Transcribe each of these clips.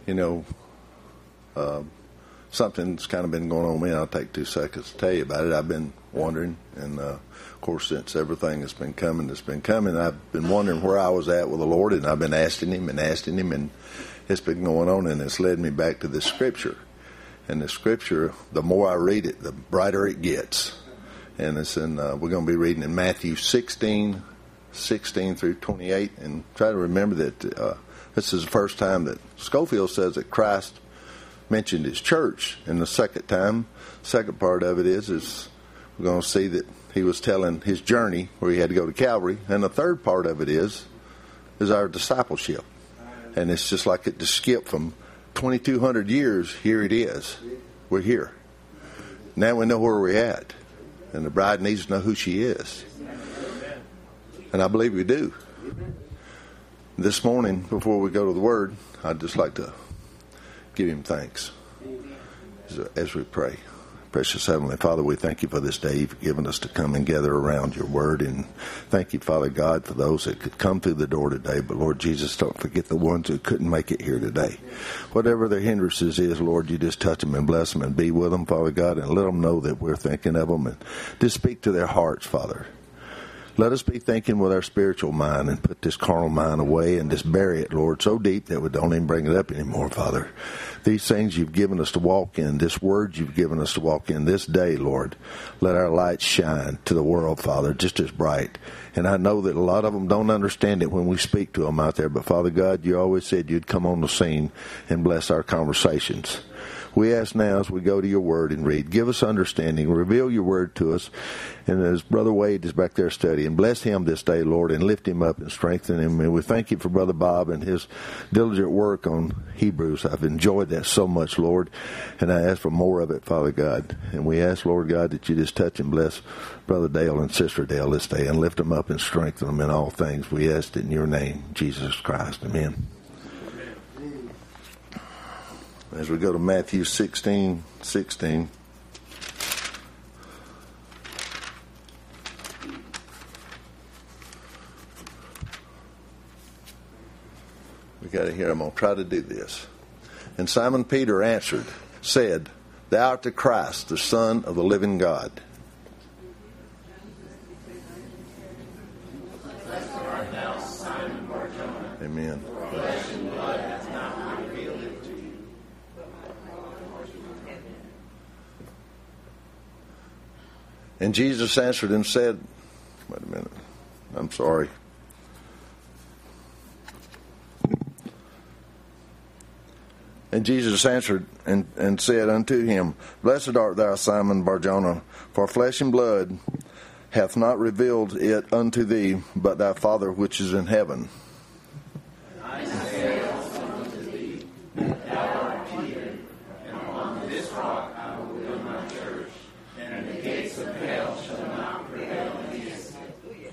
You know, something's kind of been going on with me. I'll take 2 seconds to tell you about it. I've been wondering, and of course, since everything that's been coming, I've been wondering where I was at with the Lord, and I've been asking Him, and it's been going on, and it's led me back to the Scripture. And the Scripture, the more I read it, the brighter it gets. And it's in, we're going to be reading in Matthew 16 through 28, and try to remember that this is the first time that Scofield says that Christ mentioned His church. And the second part of it is we're going to see that He was telling His journey where He had to go to Calvary. And the third part of it is our discipleship. And it's just like it just skipped from 2,200 years, here it is. We're here. Now we know where we're at. And the bride needs to know who she is. And I believe we do. This morning, before we go to the Word, I'd just like to give Him thanks as we pray. Precious Heavenly Father, we thank You for this day You've given us to come and gather around Your Word. And thank You, Father God, for those that could come through the door today. But, Lord Jesus, don't forget the ones who couldn't make it here today. Whatever their hindrances is, Lord, You just touch them and bless them and be with them, Father God, and let them know that we're thinking of them. And just speak to their hearts, Father. Let us be thinking with our spiritual mind and put this carnal mind away and just bury it, Lord, so deep that we don't even bring it up anymore, Father. These things You've given us to walk in, this word You've given us to walk in this day, Lord, let our light shine to the world, Father, just as bright. And I know that a lot of them don't understand it when we speak to them out there, but Father God, You always said You'd come on the scene and bless our conversations. We ask now as we go to Your Word and read, give us understanding, reveal Your Word to us. And as Brother Wade is back there studying, bless him this day, Lord, and lift him up and strengthen him. And we thank You for Brother Bob and his diligent work on Hebrews. I've enjoyed that so much, Lord, and I ask for more of it, Father God. And we ask, Lord God, that You just touch and bless Brother Dale and Sister Dale this day and lift them up and strengthen them in all things. We ask it in Your name, Jesus Christ. Amen. As we go to Matthew 16:16. We got to hear. I'm going to try to do this. And Simon Peter answered, said, Thou art the Christ, the Son of the living God. Amen. And Jesus answered and said, wait a minute, I'm sorry. And Jesus answered and said unto him, Blessed art thou, Simon Bar-Jonah, for flesh and blood hath not revealed it unto thee, but thy Father which is in heaven. I say also unto thee, that thou art Peter, and upon this rock I will build my church, and the gates of hell shall not prevail against it.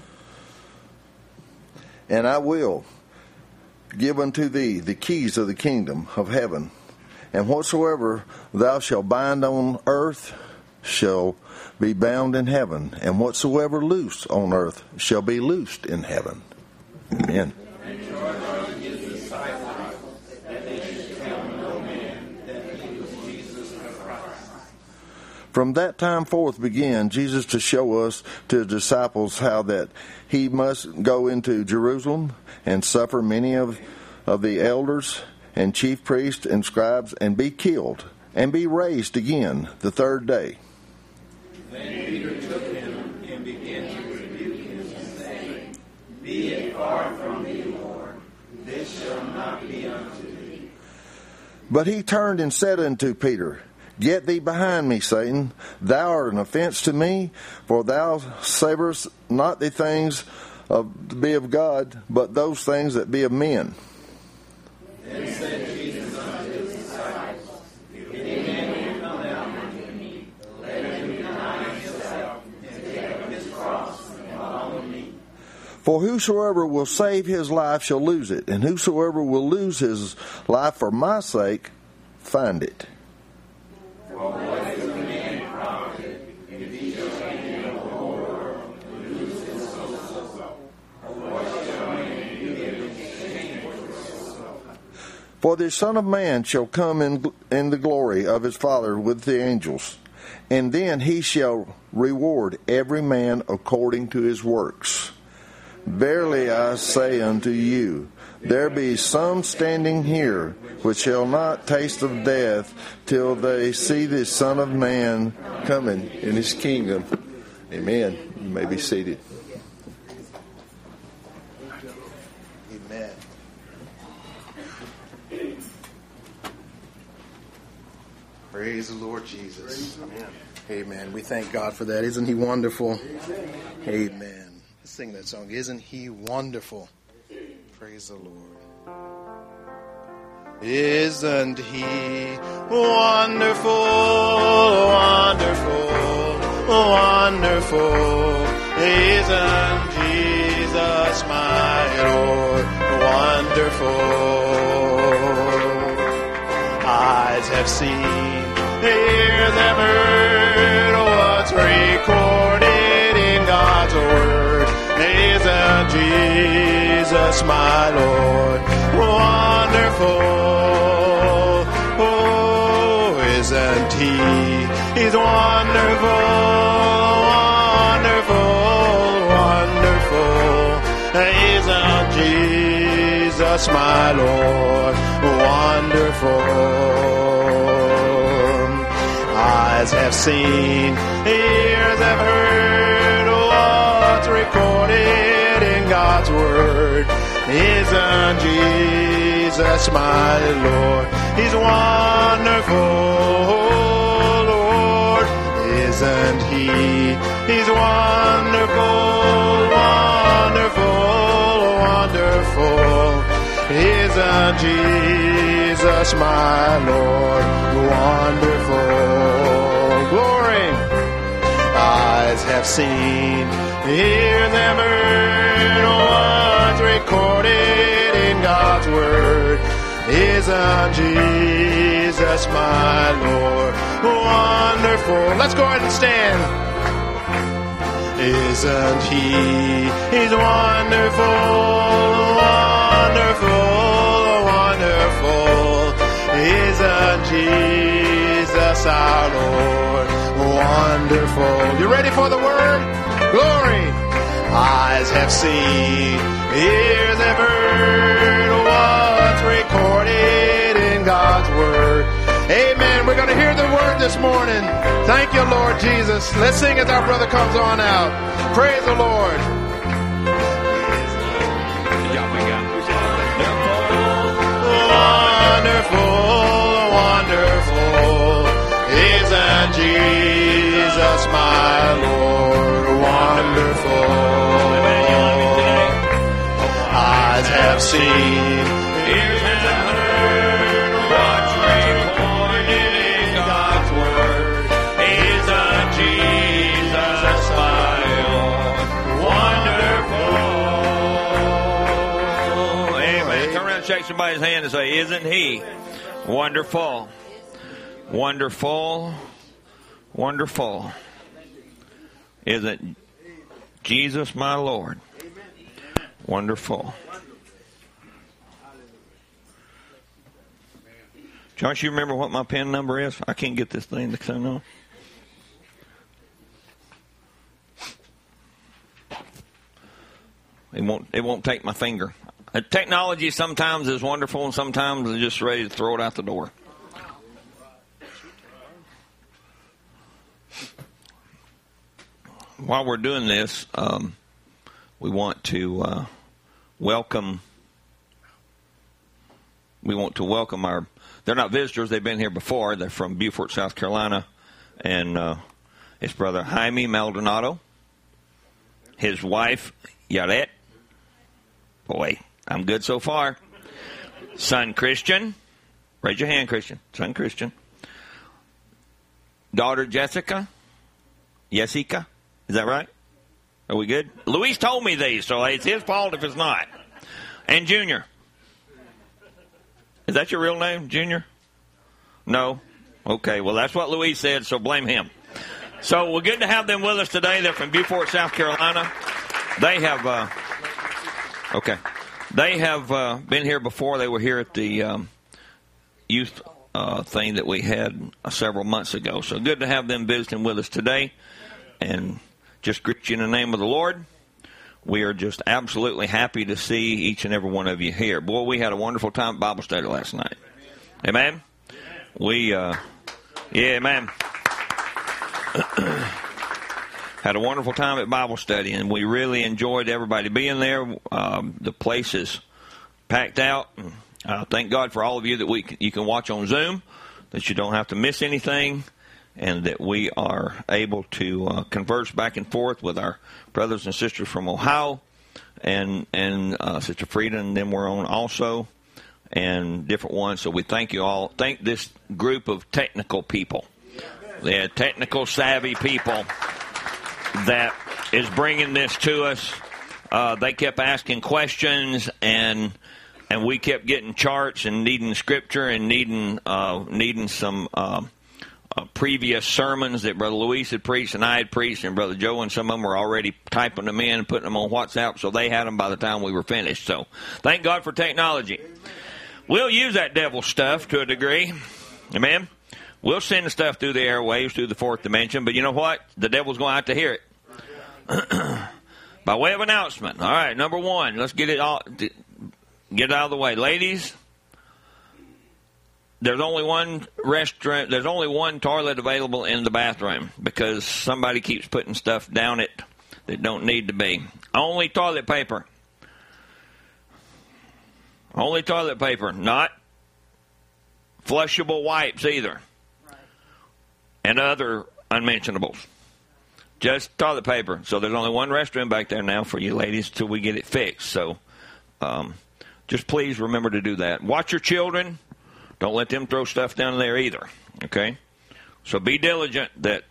And I will give unto thee the keys of the kingdom of heaven, and whatsoever thou shalt bind on earth shall be bound in heaven, and whatsoever loose on earth shall be loosed in heaven. Amen. From that time forth began Jesus to show us, to his disciples, how that he must go into Jerusalem and suffer many of the elders and chief priests and scribes, and be killed, and be raised again the third day. Then Peter took him and began to rebuke him, saying, Be it far from thee, Lord, this shall not be unto thee. But he turned and said unto Peter, Get thee behind me, Satan. Thou art an offense to me, for thou savorest not the things that be of God, but those things that be of men. Then said Jesus unto his disciples, If any man will come after me, let him deny himself, and take up his cross, and follow me. For whosoever will save his life shall lose it, and whosoever will lose his life for my sake, find it. For what is a man profit if he shall gain the whole world and lose his soul? Or what shall a man give in exchange for his soul? For the Son of Man shall come in the glory of his Father with the angels, and then he shall reward every man according to his works. Verily I say unto you, there be some standing here which shall not taste of death till they see the Son of Man coming in his kingdom. Amen. You may be seated. Amen. Praise the Lord Jesus. Amen. Amen. We thank God for that. Isn't he wonderful? Amen. Let's sing that song. Isn't he wonderful? Praise the Lord. Isn't he wonderful, wonderful, wonderful? Isn't Jesus my Lord wonderful? Eyes have seen, ears have heard what's recorded in God's Word. Isn't Jesus my Lord wonderful? Oh, isn't he? He's wonderful, wonderful, wonderful. Isn't Jesus my Lord wonderful? Eyes have seen, ears have heard what's recorded in God's Word. Isn't Jesus my Lord? He's wonderful, Lord. Isn't he? He's wonderful, wonderful, wonderful. Isn't Jesus my Lord wonderful? Glory. Eyes have seen, ears have heard what's recorded in God's Word. Isn't Jesus my Lord wonderful? Let's go ahead and stand. Isn't he? He's wonderful, wonderful, wonderful. Isn't Jesus our Lord wonderful? You ready for the word? Glory. Eyes have seen, ears have heard what's recorded in God's Word. Amen. We're going to hear the word this morning. Thank you, Lord Jesus. Let's sing as our brother comes on out. Praise the Lord. Wonderful, wonderful. Isn't Jesus my Lord wonderful? Eyes have seen, ears have heard what's recorded in God's Word. Isn't Jesus my Lord wonderful? Amen. Turn around and shake somebody's hand and say, isn't he wonderful? Wonderful, wonderful. Isn't Jesus my Lord wonderful? Josh, you remember what my pen number is? I can't get this thing to know. It won't take my finger. Technology sometimes is wonderful and sometimes it's just ready to throw it out the door. While we're doing this, we want to welcome our. They're not visitors; they've been here before. They're from Beaufort, South Carolina, and his brother Jaime Maldonado, his wife Yaret. Boy, I'm good so far. Son Christian, raise your hand, Christian. Son Christian. Daughter Jessica. Is that right? Are we good? Luis told me these, so it's his fault if it's not. And Junior. Is that your real name, Junior? No? Okay, well, that's what Luis said, so blame him. So we're good to have them with us today. They're from Beaufort, South Carolina. They have, They have been here before. They were here at the youth thing that we had several months ago. So good to have them visiting with us today. And just greet you in the name of the Lord. We are just absolutely happy to see each and every one of you here. Boy, we had a wonderful time at Bible study last night. Amen? Amen. Had a wonderful time at Bible study, and we really enjoyed everybody being there. The place is packed out. Thank God for all of you that you can watch on Zoom, that you don't have to miss anything, and that we are able to converse back and forth with our brothers and sisters from Ohio, and Sister Frida, and then we're on also, and different ones. So we thank you all. Thank this group of technical people. They're technical savvy people that is bringing this to us. They kept asking questions, and we kept getting charts and needing scripture and needing some previous sermons that Brother Luis had preached and I had preached, and Brother Joe and some of them were already typing them in and putting them on WhatsApp, so they had them by the time we were finished. So thank God for technology. We'll use that devil stuff to a degree. Amen? We'll send the stuff through the airwaves, through the fourth dimension, but you know what? The devil's going to have to hear it. By way of announcement. All right, number one, let's get it out of the way. Ladies, there's only one restaurant, there's only one toilet available in the bathroom because somebody keeps putting stuff down it that don't need to be. Only toilet paper. Only toilet paper, not flushable wipes either. Right. And other unmentionables. Just toilet paper. So there's only one restroom back there now for you ladies till we get it fixed. So just please remember to do that. Watch your children. Don't let them throw stuff down there either. Okay? So be diligent that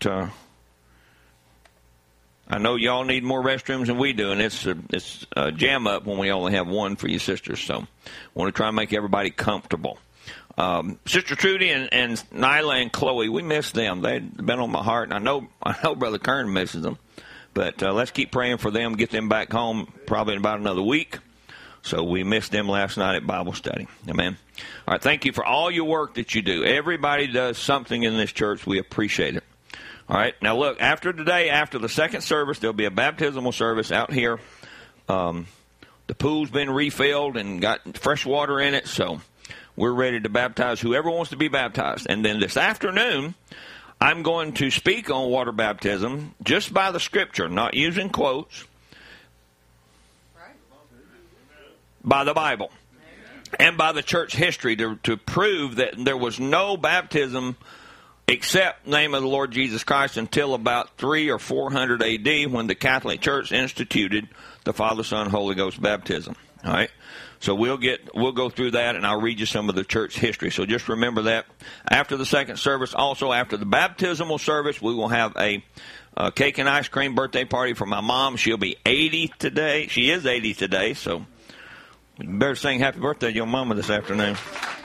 I know y'all need more restrooms than we do, and it's a jam up when we only have one for you sisters. So I want to try and make everybody comfortable. Sister Trudy and Nyla and Chloe, we miss them. They've been on my heart, and I know Brother Kern misses them. But let's keep praying for them, get them back home probably in about another week. So we missed them last night at Bible study. Amen. All right, thank you for all your work that you do. Everybody does something in this church. We appreciate it. All right, now look, after today, after the second service, there'll be a baptismal service out here. The pool's been refilled and got fresh water in it, so we're ready to baptize whoever wants to be baptized. And then this afternoon, I'm going to speak on water baptism just by the Scripture, not using quotes, by the Bible and by the church history to prove that there was no baptism except the name of the Lord Jesus Christ until about 300 or 400 A.D. when the Catholic Church instituted the Father, Son, Holy Ghost baptism. All right? So we'll go through that, and I'll read you some of the church history. So just remember that. After the second service, also after the baptismal service, we will have a cake and ice cream birthday party for my mom. She'll be 80 today. She is 80 today, so you better sing happy birthday to your mama this afternoon.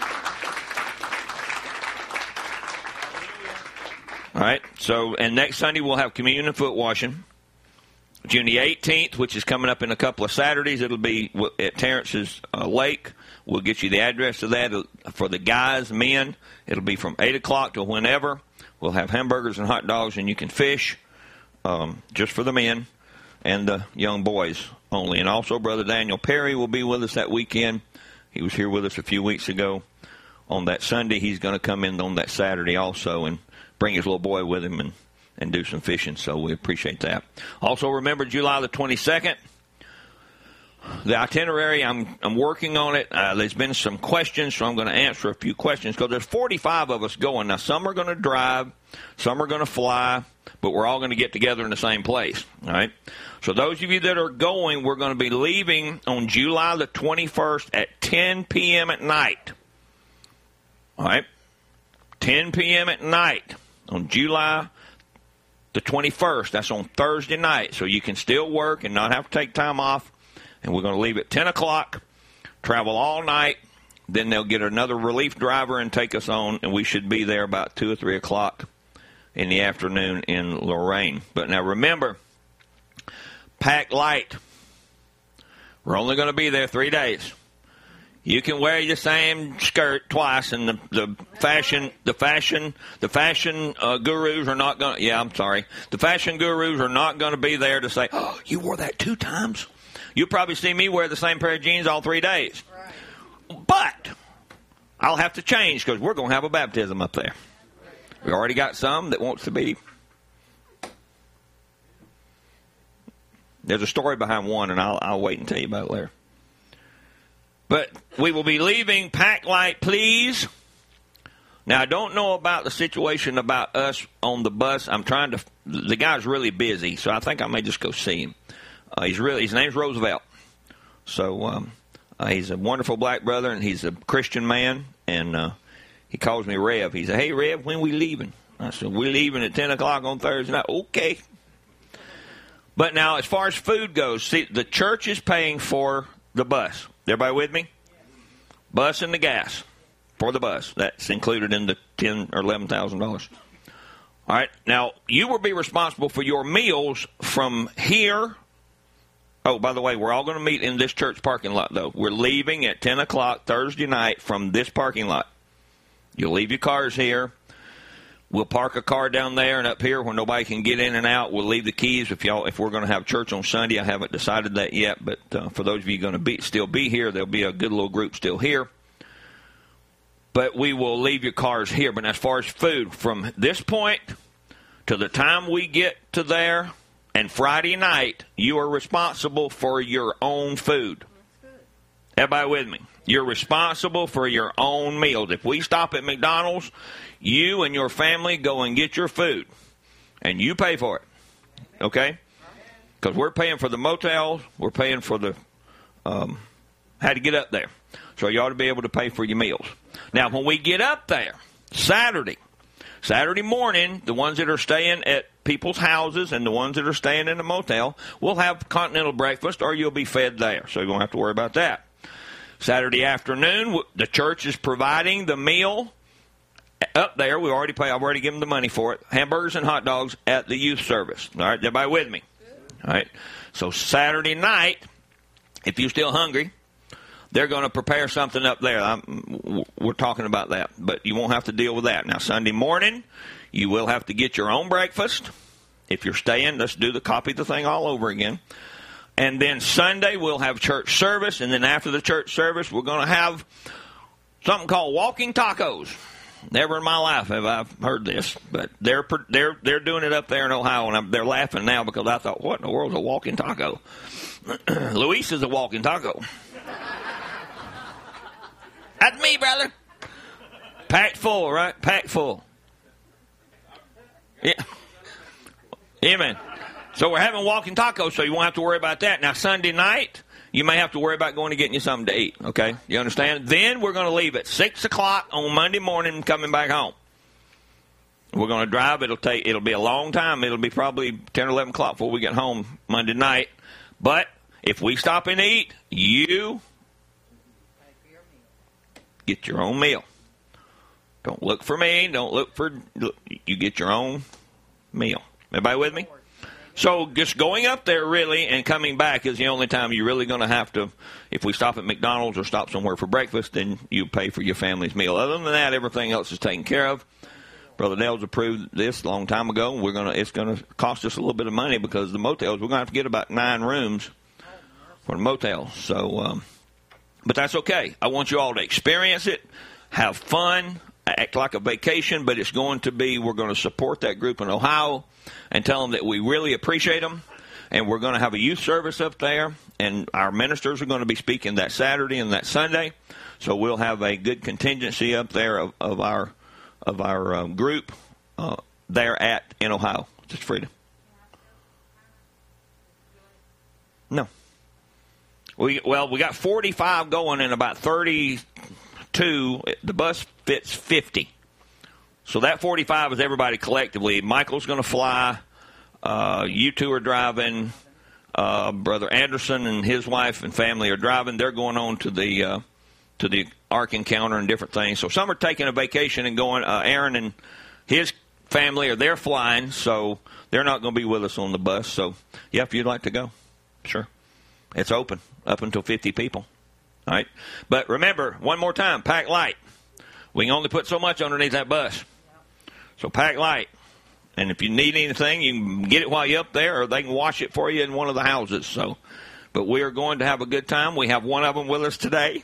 All right, so, and next Sunday we'll have communion and foot washing. June the 18th, which is coming up in a couple of Saturdays, it'll be at Terrence's Lake. We'll get you the address of that. For the guys, men, it'll be from 8 o'clock to whenever. We'll have hamburgers and hot dogs, and you can fish, just for the men and the young boys only. And also, Brother Daniel Perry will be with us that weekend. He was here with us a few weeks ago. On that Sunday, he's going to come in on that Saturday also and bring his little boy with him and do some fishing, so we appreciate that. Also, remember July the 22nd, the itinerary, I'm working on it. There's been some questions, so I'm going to answer a few questions because there's 45 of us going. Now, some are going to drive, some are going to fly, but we're all going to get together in the same place, all right? So those of you that are going, we're going to be leaving on July the 21st at 10 p.m. at night, all right? 10 p.m. at night on July the 21st. That's on Thursday night, so you can still work and not have to take time off. And we're going to leave at 10 o'clock, travel all night. Then they'll get another relief driver and take us on, and we should be there about 2 or 3 o'clock in the afternoon in Lorraine. But now remember, pack light. We're only going to be there 3 days. You can wear the same skirt twice, and the fashion gurus are not going to. Yeah, I'm sorry. The fashion gurus are not going to be there to say, "Oh, you wore that 2 times." You'll probably see me wear the same pair of jeans all 3 days. Right. But I'll have to change because we're going to have a baptism up there. We already got some that wants to be. There's a story behind one, and I'll wait and tell you about it later. But we will be leaving. Pack light, please. Now, I don't know about the situation about us on the bus. The guy's really busy, so I think I may just go see him. His name's Roosevelt. So he's a wonderful black brother, and he's a Christian man, and he calls me Rev. He said, "Hey, Rev, when we leaving?" I said, "We're leaving at 10 o'clock on Thursday night." Okay. But now, as far as food goes, see, the church is paying for the bus. Everybody with me? Bus and the gas for the bus. That's included in the $10,000 or $11,000. All right. Now, you will be responsible for your meals from here. Oh, by the way, we're all going to meet in this church parking lot, though. We're leaving at 10 o'clock Thursday night from this parking lot. You'll leave your cars here. We'll park a car down there and up here where nobody can get in and out. We'll leave the keys if we're going to have church on Sunday. I haven't decided that yet, but for those of you going to still be here, there'll be a good little group still here. But we will leave your cars here. But as far as food, from this point to the time we get to there and Friday night, you are responsible for your own food. Everybody with me? You're responsible for your own meals. If we stop at McDonald's, you and your family go and get your food, and you pay for it, okay? Because we're paying for the motels, we're paying for the how to get up there. So you ought to be able to pay for your meals. Now, when we get up there, Saturday morning, the ones that are staying at people's houses and the ones that are staying in the motel will have continental breakfast, or you'll be fed there. So you don't have to worry about that. Saturday afternoon, the church is providing the meal up there. I've already given the money for it. Hamburgers and hot dogs at the youth service. All right, everybody with me? All right. So Saturday night, if you're still hungry, they're going to prepare something up there. We're talking about that, but you won't have to deal with that. Now, Sunday morning, you will have to get your own breakfast. If you're staying, let's copy the thing all over again. And then Sunday, we'll have church service. And then after the church service, we're going to have something called walking tacos. Never in my life have I heard this, but they're doing it up there in Ohio, and they're laughing now because I thought, what in the world is a walking taco? Luis is a walking taco. That's me, brother. Packed full, right? Packed full. Yeah. Amen. So we're having walking tacos, so you won't have to worry about that. Now, Sunday night, you may have to worry about going and getting you something to eat, okay? You understand? Then we're going to leave at 6 o'clock on Monday morning and coming back home. We're going to drive. It'll be a long time. It'll be probably 10 or 11 o'clock before we get home Monday night. But if we stop and eat, you get your own meal. Don't look for me. You get your own meal. Everybody with me? So just going up there really and coming back is the only time you're really going to have to, if we stop at McDonald's or stop somewhere for breakfast, then you pay for your family's meal. Other than that, everything else is taken care of. Brother Nels approved this a long time ago. It's going to cost us a little bit of money because the motels, we're going to have to get about 9 rooms for the motels. So, but that's okay. I want you all to experience it, have fun, act like a vacation, but it's going to be, we're going to support that group in Ohio and tell them that we really appreciate them. And we're going to have a youth service up there, and our ministers are going to be speaking that Saturday and that Sunday. So we'll have a good contingency up there of our group there in Ohio. Just Frida. No. We got 45 going and about 32. The bus fits 50. So that 45 is everybody collectively. Michael's going to fly. You two are driving. Brother Anderson and his wife and family are driving. They're going on to the Ark Encounter and different things. So some are taking a vacation and going. Aaron and his family they're flying, so they're not going to be with us on the bus. So, yeah, if you'd like to go, sure. It's open up until 50 people. All right? But remember, one more time, pack light. We can only put so much underneath that bus. So pack light. And if you need anything, you can get it while you're up there, or they can wash it for you in one of the houses. So, but we are going to have a good time. We have one of them with us today.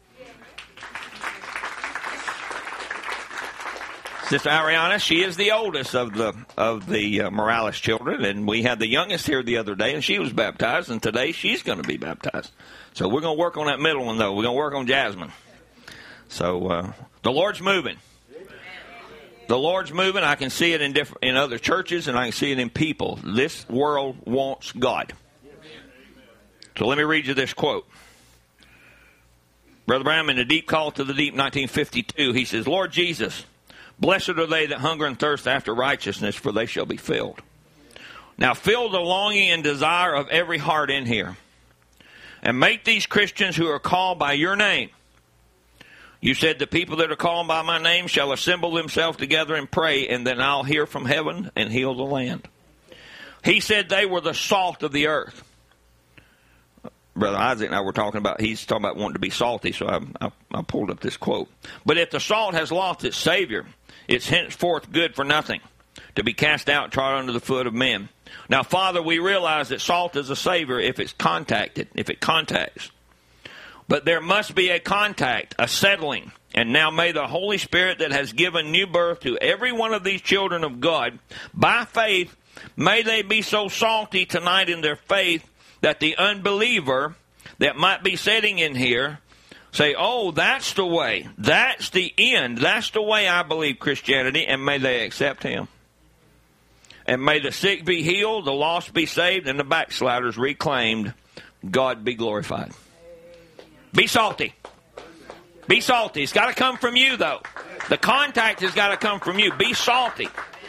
Sister Ariana, she is the oldest of the Morales children, and we had the youngest here the other day, and she was baptized, and today she's going to be baptized. So we're going to work on that middle one, though. We're going to work on Jasmine. So the Lord's moving. The Lord's moving. I can see it in other churches, and I can see it in people. This world wants God. So let me read you this quote. Brother Branham, in the Deep Call to the Deep, 1952, he says, Lord Jesus, blessed are they that hunger and thirst after righteousness, for they shall be filled. Now fill the longing and desire of every heart in here. And make these Christians who are called by your name. You said the people that are called by my name shall assemble themselves together and pray, and then I'll hear from heaven and heal the land. He said they were the salt of the earth. Brother Isaac and I were talking about, he's talking about wanting to be salty, so I pulled up this quote. But if the salt has lost its Savior, it's henceforth good for nothing, to be cast out and trod under the foot of men. Now, Father, we realize that salt is a Savior if it contacts. But there must be a contact, a settling. And now may the Holy Spirit that has given new birth to every one of these children of God, by faith, may they be so salty tonight in their faith that the unbeliever that might be sitting in here say, oh, that's the way. That's the end. That's the way I believe Christianity, and may they accept Him. And may the sick be healed, the lost be saved, and the backsliders reclaimed. God be glorified. Be salty. Be salty. It's got to come from you, though. The contact has got to come from you. Be salty.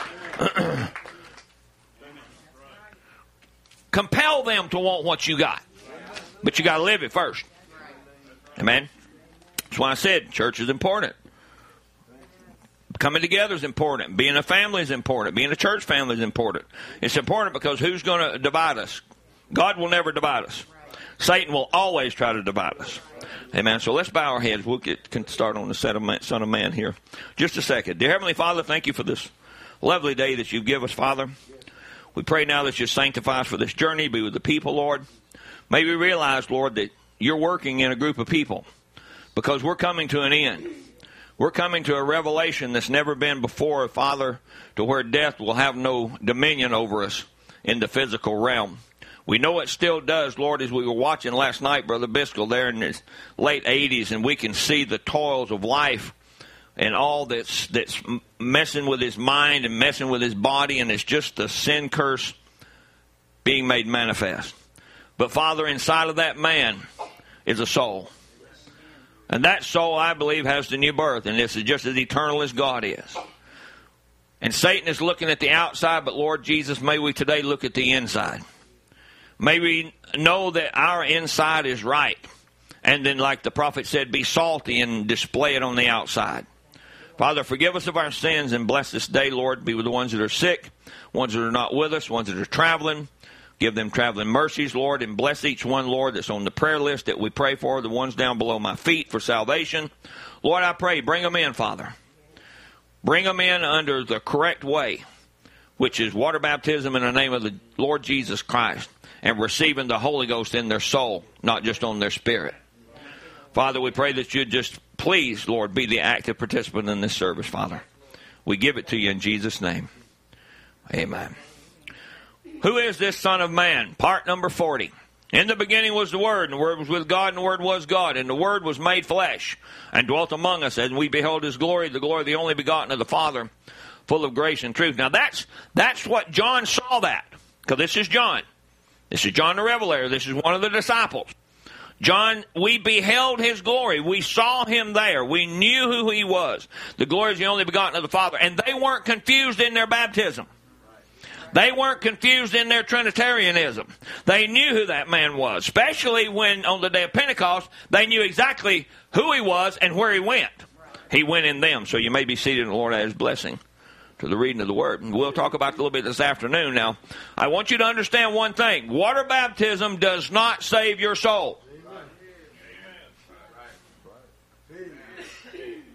Compel them to want what you got. But you got to live it first. Amen. That's why I said church is important. Coming together is important. Being a family is important. Being a church family is important. It's important because who's going to divide us? God will never divide us. Satan will always try to divide us. Amen. So let's bow our heads. We'll can start on the Son of Man here. Just a second. Dear Heavenly Father, thank you for this lovely day that you've given us, Father. We pray now that you sanctify us for this journey. Be with the people, Lord. May we realize, Lord, that you're working in a group of people because we're coming to an end. We're coming to a revelation that's never been before, Father, to where death will have no dominion over us in the physical realm. We know it still does, Lord, as we were watching last night, Brother Biscoe, there in his late 80s, and we can see the toils of life and all that's messing with his mind and messing with his body, and it's just the sin curse being made manifest. But, Father, inside of that man is a soul. And that soul, I believe, has the new birth, and this is just as eternal as God is. And Satan is looking at the outside, but, Lord Jesus, may we today look at the inside. May we know that our inside is right. And then, like the prophet said, be salty and display it on the outside. Father, forgive us of our sins and bless this day, Lord. Be with the ones that are sick, ones that are not with us, ones that are traveling. Give them traveling mercies, Lord, and bless each one, Lord, that's on the prayer list that we pray for, the ones down below my feet for salvation. Lord, I pray, bring them in, Father. Bring them in under the correct way, which is water baptism in the name of the Lord Jesus Christ, and receiving the Holy Ghost in their soul, not just on their spirit. Father, we pray that you'd just please, Lord, be the active participant in this service, Father. We give it to you in Jesus' name. Amen. Who is this Son of Man? Part number 40. In the beginning was the Word, and the Word was with God, and the Word was God, and the Word was made flesh, and dwelt among us, and we beheld His glory, the glory of the only begotten of the Father, full of grace and truth. Now that's what John saw that, because this is John. This is John the Revelator. This is one of the disciples. John, we beheld His glory. We saw Him there. We knew who He was. The glory is the only begotten of the Father. And they weren't confused in their baptism. They weren't confused in their Trinitarianism. They knew who that man was, especially when on the day of Pentecost, they knew exactly who He was and where He went. He went in them. So you may be seated in the Lord at His blessing to the reading of the Word. And we'll talk about it a little bit this afternoon. Now, I want you to understand one thing. Water baptism does not save your soul.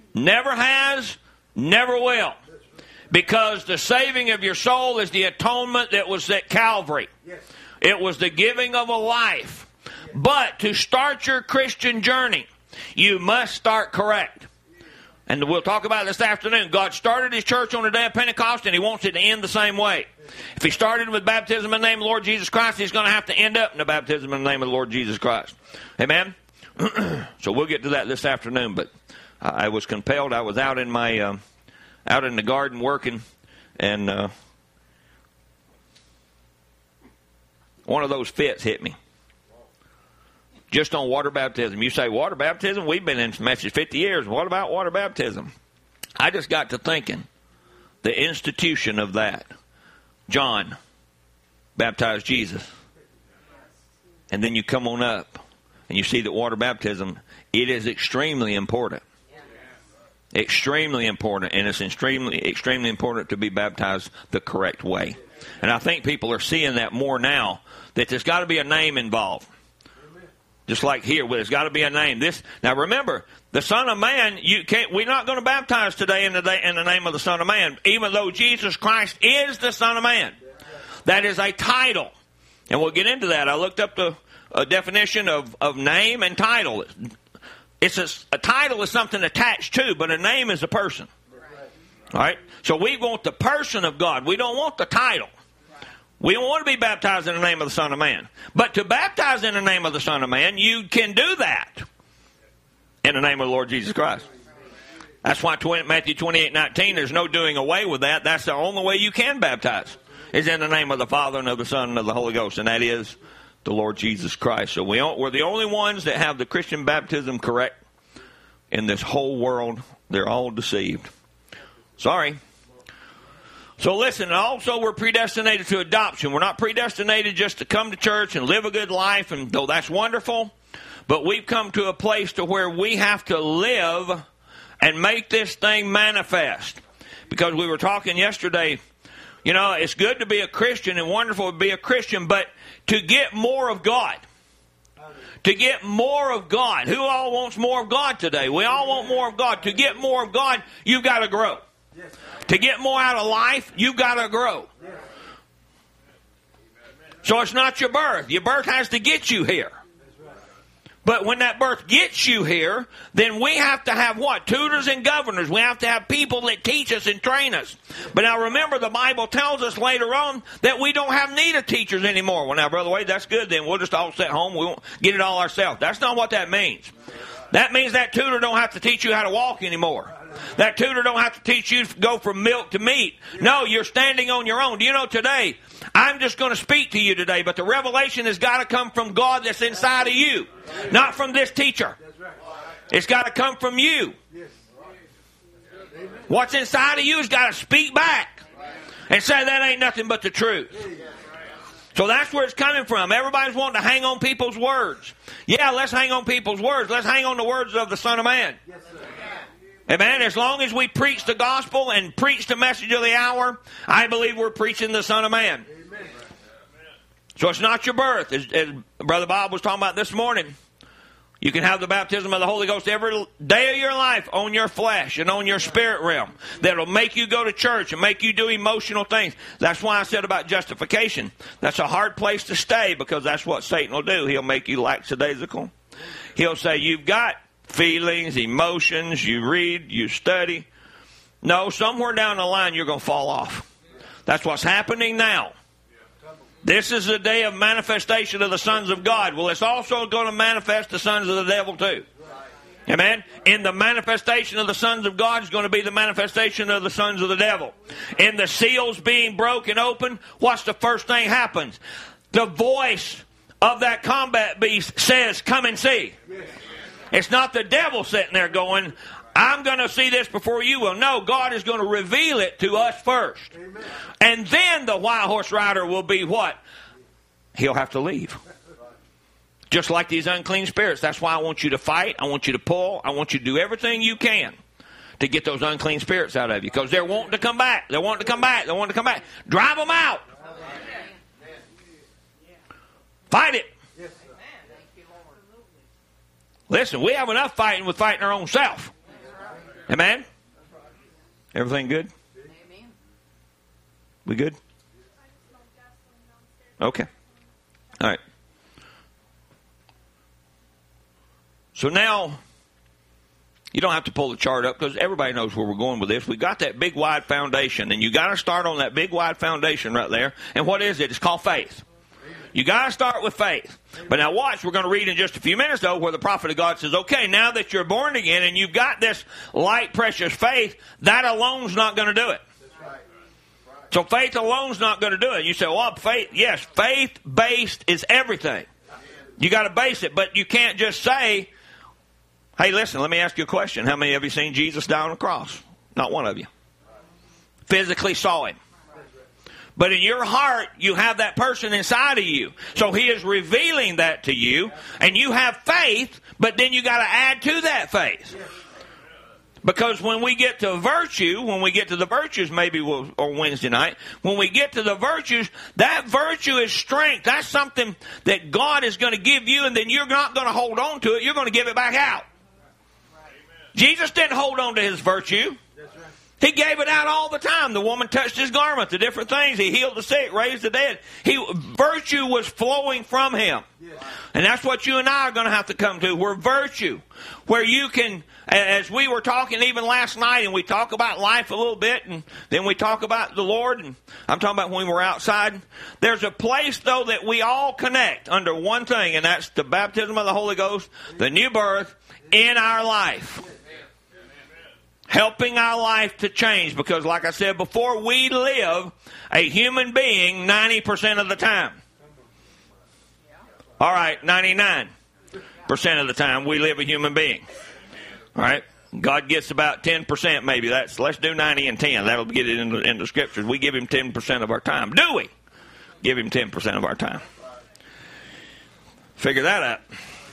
Never has, never will. Because the saving of your soul is the atonement that was at Calvary. It was the giving of a life. But to start your Christian journey, you must start correct. And we'll talk about it this afternoon. God started His church on the day of Pentecost, and He wants it to end the same way. If He started with baptism in the name of the Lord Jesus Christ, He's going to have to end up in the baptism in the name of the Lord Jesus Christ. Amen? So we'll get to that this afternoon. But I was compelled. I was out in my out in the garden working, and one of those fits hit me. Just on water baptism. You say, water baptism? We've been in this message 50 years. What about water baptism? I just got to thinking, the institution of that. John baptized Jesus. And then you come on up, and you see that water baptism, it is extremely important. Extremely important. And it's extremely important to be baptized the correct way. And I think people are seeing that more now, that there's got to be a name involved. Just like here, there's got to be a name. Now remember, the Son of Man, we're not going to baptize today in the name of the Son of Man, even though Jesus Christ is the Son of Man. That is a title. And we'll get into that. I looked up the definition of name and title. It's a title is something attached to, but a name is a person. All right? So we want the person of God. We don't want the title. We don't want to be baptized in the name of the Son of Man. But to baptize in the name of the Son of Man, you can do that in the name of the Lord Jesus Christ. That's why Matthew 28:19, there's no doing away with that. That's the only way you can baptize, is in the name of the Father and of the Son and of the Holy Ghost, and that is the Lord Jesus Christ. So we're the only ones that have the Christian baptism correct in this whole world. They're all deceived. Sorry. So listen, also we're predestinated to adoption. We're not predestinated just to come to church and live a good life, and though that's wonderful, but we've come to a place to where we have to live and make this thing manifest. Because we were talking yesterday, you know, it's good to be a Christian and wonderful to be a Christian, but to get more of God. To get more of God. Who all wants more of God today? We all want more of God. To get more of God, you've got to grow. To get more out of life, you've got to grow. So it's not your birth. Your birth has to get you here. But when that birth gets you here, then we have to have what? Tutors and governors. We have to have people that teach us and train us. But now remember, the Bible tells us later on that we don't have need of teachers anymore. Well, now, Brother Wade, that's good. Then we'll just all sit home. We won't get it all ourselves. That's not what that means. That means that tutor don't have to teach you how to walk anymore. That tutor don't have to teach you to go from milk to meat. No, you're standing on your own. Do you know today, I'm just going to speak to you today, but the revelation has got to come from God that's inside of you, not from this teacher. It's got to come from you. What's inside of you has got to speak back and say that ain't nothing but the truth. So that's where it's coming from. Everybody's wanting to hang on people's words. Yeah, let's hang on people's words. Let's hang on the words of the Son of Man. Amen. As long as we preach the gospel and preach the message of the hour, I believe we're preaching the Son of Man. Amen. So it's not your birth. As Brother Bob was talking about this morning, you can have the baptism of the Holy Ghost every day of your life on your flesh and on your spirit realm. That'll make you go to church and make you do emotional things. That's why I said about justification. That's a hard place to stay, because that's what Satan will do. He'll make you lackadaisical. He'll say, you've got feelings, emotions, you read, you study. No, somewhere down the line you're going to fall off. That's what's happening now. This is the day of manifestation of the sons of God. Well, it's also going to manifest the sons of the devil too. Amen? In the manifestation of the sons of God is going to be the manifestation of the sons of the devil. In the seals being broken open, what's the first thing happens? The voice of that combat beast says, come and see. It's not the devil sitting there going, I'm going to see this before you will. No, God is going to reveal it to us first. Amen. And then the wild horse rider will be what? He'll have to leave. Just like these unclean spirits. That's why I want you to fight. I want you to pull. I want you to do everything you can to get those unclean spirits out of you. Because they're wanting to come back. They're wanting to come back. They're wanting to come back. Drive them out. Fight it. Listen, we have enough fighting with fighting our own self. Amen? Everything good? Amen. We good? Okay. All right. So now, you don't have to pull the chart up because everybody knows where we're going with this. We got that big, wide foundation, and you got to start on that big, wide foundation right there. And what is it? It's called faith. You got to start with faith. But now watch, we're going to read in just a few minutes, though, where the prophet of God says, okay, now that you're born again and you've got this light, precious faith, that alone's not going to do it. So faith alone's not going to do it. You say, well, faith, yes, faith-based is everything. You got to base it, but you can't just say, hey, listen, let me ask you a question. How many of you seen Jesus die on the cross? Not one of you. Physically saw him. But in your heart, you have that person inside of you. So he is revealing that to you, and you have faith, but then you got to add to that faith. Because when we get to virtue, when we get to the virtues, maybe on Wednesday night, when we get to the virtues, that virtue is strength. That's something that God is going to give you, and then you're not going to hold on to it. You're going to give it back out. Jesus didn't hold on to his virtue. He gave it out all the time. The woman touched his garment, the different things. He healed the sick, raised the dead. Virtue was flowing from him. And that's what you and I are going to have to come to. We're virtue. Where you can, as we were talking even last night, and we talk about life a little bit, and then we talk about the Lord, and I'm talking about when we're outside. There's a place, though, that we all connect under one thing, and that's the baptism of the Holy Ghost, the new birth in our life. Helping our life to change, because like I said before, we live a human being 90% of the time. All right, 99% of the time we live a human being. All right, God gets about 10% maybe. Let's do 90 and 10. That'll get it in the scriptures. We give him 10% of our time. Do we? Give him 10% of our time. Figure that out.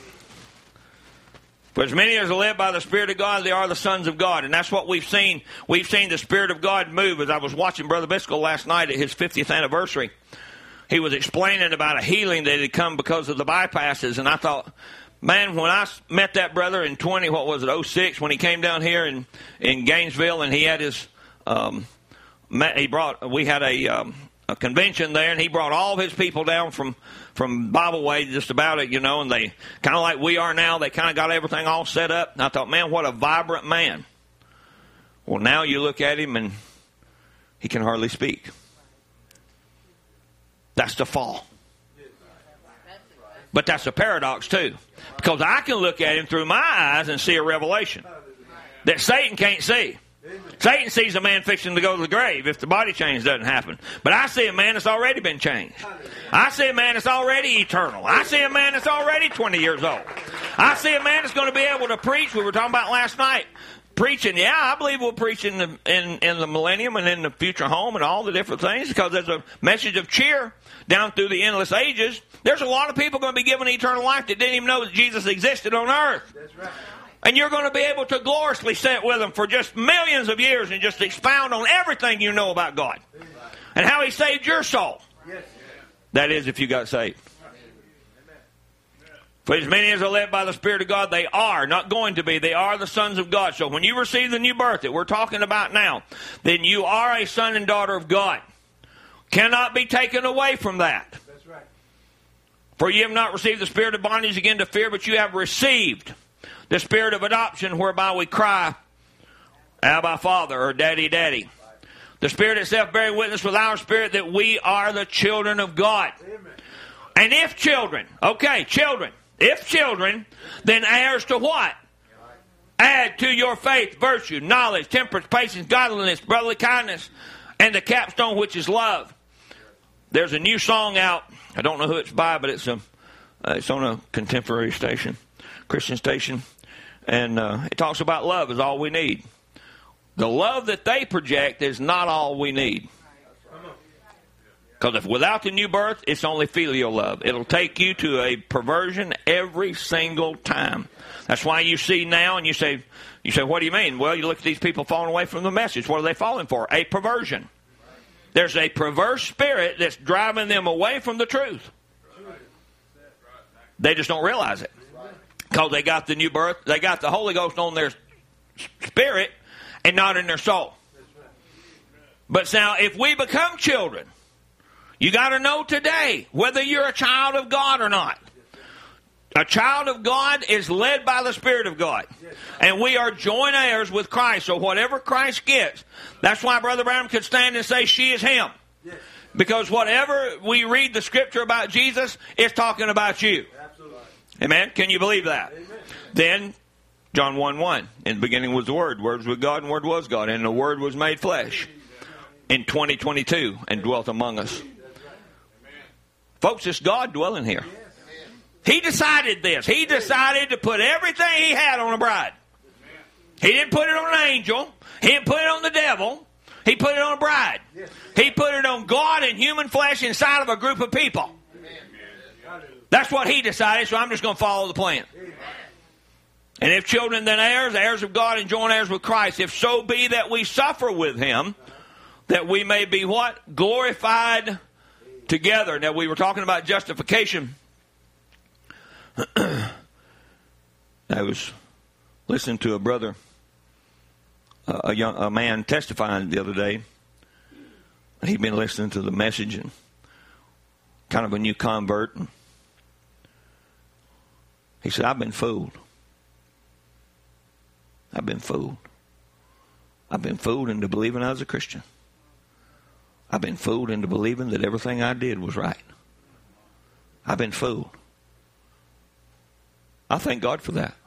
For as many as are led by the Spirit of God, they are the sons of God. And that's what we've seen. We've seen the Spirit of God move. As I was watching Brother Biscoe last night at his 50th anniversary, he was explaining about a healing that had come because of the bypasses. And I thought, man, when I met that brother in 06, when he came down here in Gainesville, and he had his, we had a convention there, and he brought all of his people down from Bible Way, just about it, and they kind of like we are now, they kind of got everything all set up. And I thought, man, what a vibrant man. Well, now you look at him and he can hardly speak. That's the fall. But that's a paradox too, because I can look at him through my eyes and see a revelation that Satan can't see. Satan sees a man fixing to go to the grave if the body change doesn't happen. But I see a man that's already been changed. I see a man that's already eternal. I see a man that's already 20 years old. I see a man that's going to be able to preach. We were talking about last night. Preaching, yeah, I believe we'll preach in the millennium and in the future home and all the different things, because there's a message of cheer down through the endless ages. There's a lot of people going to be given eternal life that didn't even know that Jesus existed on earth. That's right. And you're going to be able to gloriously sit with them for just millions of years and just expound on everything you know about God and how he saved your soul. That is, if you got saved. For as many as are led by the Spirit of God, they are, not going to be, they are the sons of God. So when you receive the new birth that we're talking about now, then you are a son and daughter of God. Cannot be taken away from that. That's right. For you have not received the spirit of bondage again to fear, but you have received the spirit of adoption, whereby we cry, Abba, Father, or Daddy, Daddy. The Spirit itself bearing witness with our spirit that we are the children of God. Amen. And if children, if children, then heirs to what? Add to your faith virtue, knowledge, temperance, patience, godliness, brotherly kindness, and the capstone, which is love. There's a new song out. I don't know who it's by, but it's on a contemporary station, Christian station. And it talks about love is all we need. The love that they project is not all we need. Because if without the new birth, it's only filial love. It'll take you to a perversion every single time. That's why you see now, and you say, what do you mean? Well, you look at these people falling away from the message. What are they falling for? A perversion. There's a perverse spirit that's driving them away from the truth. They just don't realize it. Because they got the new birth, they got the Holy Ghost on their spirit, and not in their soul. But now, if we become children, you got to know today whether you're a child of God or not. A child of God is led by the Spirit of God. And we are joint heirs with Christ. So whatever Christ gets, that's why Brother Branham could stand and say, she is him. Because whatever we read the scripture about Jesus, it's talking about you. Amen? Can you believe that? Then, John 1:1, in the beginning was the Word. Word was with God, and the Word was God. And the Word was made flesh in 2022 and dwelt among us. Folks, it's God dwelling here. He decided this. He decided to put everything he had on a bride. He didn't put it on an angel. He didn't put it on the devil. He put it on a bride. He put it on God in human flesh inside of a group of people. That's what he decided, so I'm just going to follow the plan. And if children, then heirs, heirs of God and joint heirs with Christ, if so be that we suffer with him, that we may be what? Glorified together. Now, we were talking about justification. I was listening to a brother, a man testifying the other day. He'd been listening to the message and kind of a new convert. And he said, I've been fooled. I've been fooled. I've been fooled into believing I was a Christian. I've been fooled into believing that everything I did was right. I've been fooled. I thank God for that.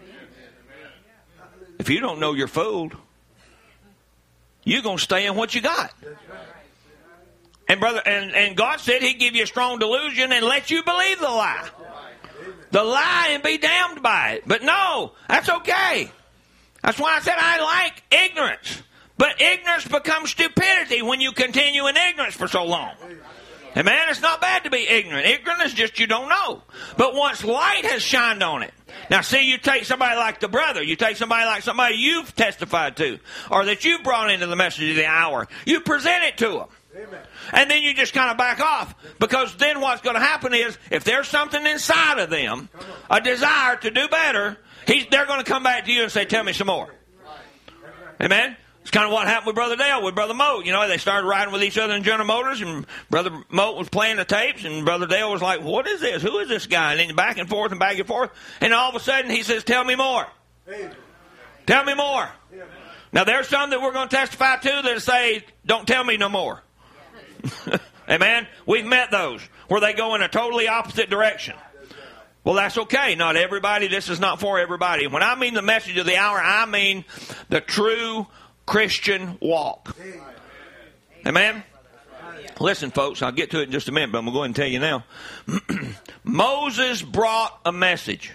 If you don't know you're fooled, you're going to stay in what you got. And brother, and God said He'd give you a strong delusion and let you believe the lie. The lie and be damned by it. But no, that's okay. That's why I said I like ignorance. But ignorance becomes stupidity when you continue in ignorance for so long. And man, it's not bad to be ignorant. Ignorant is just you don't know. But once light has shined on it. Now see, you take somebody like the brother. You take somebody like somebody you've testified to. Or that you've brought into the message of the hour. You present it to them. Amen. And then you just kind of back off. Because then what's going to happen is, if there's something inside of them, a desire to do better, they're going to come back to you and say, tell me some more. Amen? It's kind of what happened with Brother Dale, with Brother Moat. You know, they started riding with each other in General Motors, and Brother Moat was playing the tapes, and Brother Dale was like, what is this? Who is this guy? And then back and forth and back and forth. And all of a sudden, he says, tell me more. Tell me more. Now, there's some that we're going to testify to that say, don't tell me no more. Amen? We've met those where they go in a totally opposite direction. Well, that's okay. Not everybody. This is not for everybody. When I mean the message of the hour, I mean the true Christian walk. Amen? Listen, folks, I'll get to it in just a minute, but I'm going to go ahead and tell you now. Moses brought a message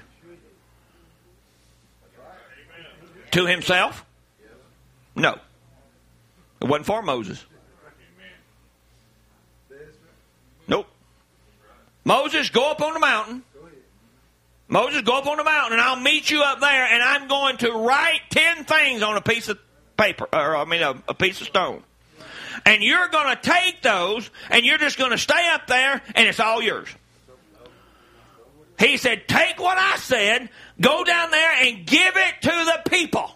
to himself? No. It wasn't for Moses. Nope. Moses, go up on the mountain. Moses, go up on the mountain, and I'll meet you up there, and I'm going to write 10 things on a piece of paper, or a piece of stone. And you're going to take those, and you're just going to stay up there, and it's all yours. He said, take what I said, go down there and give it to the people.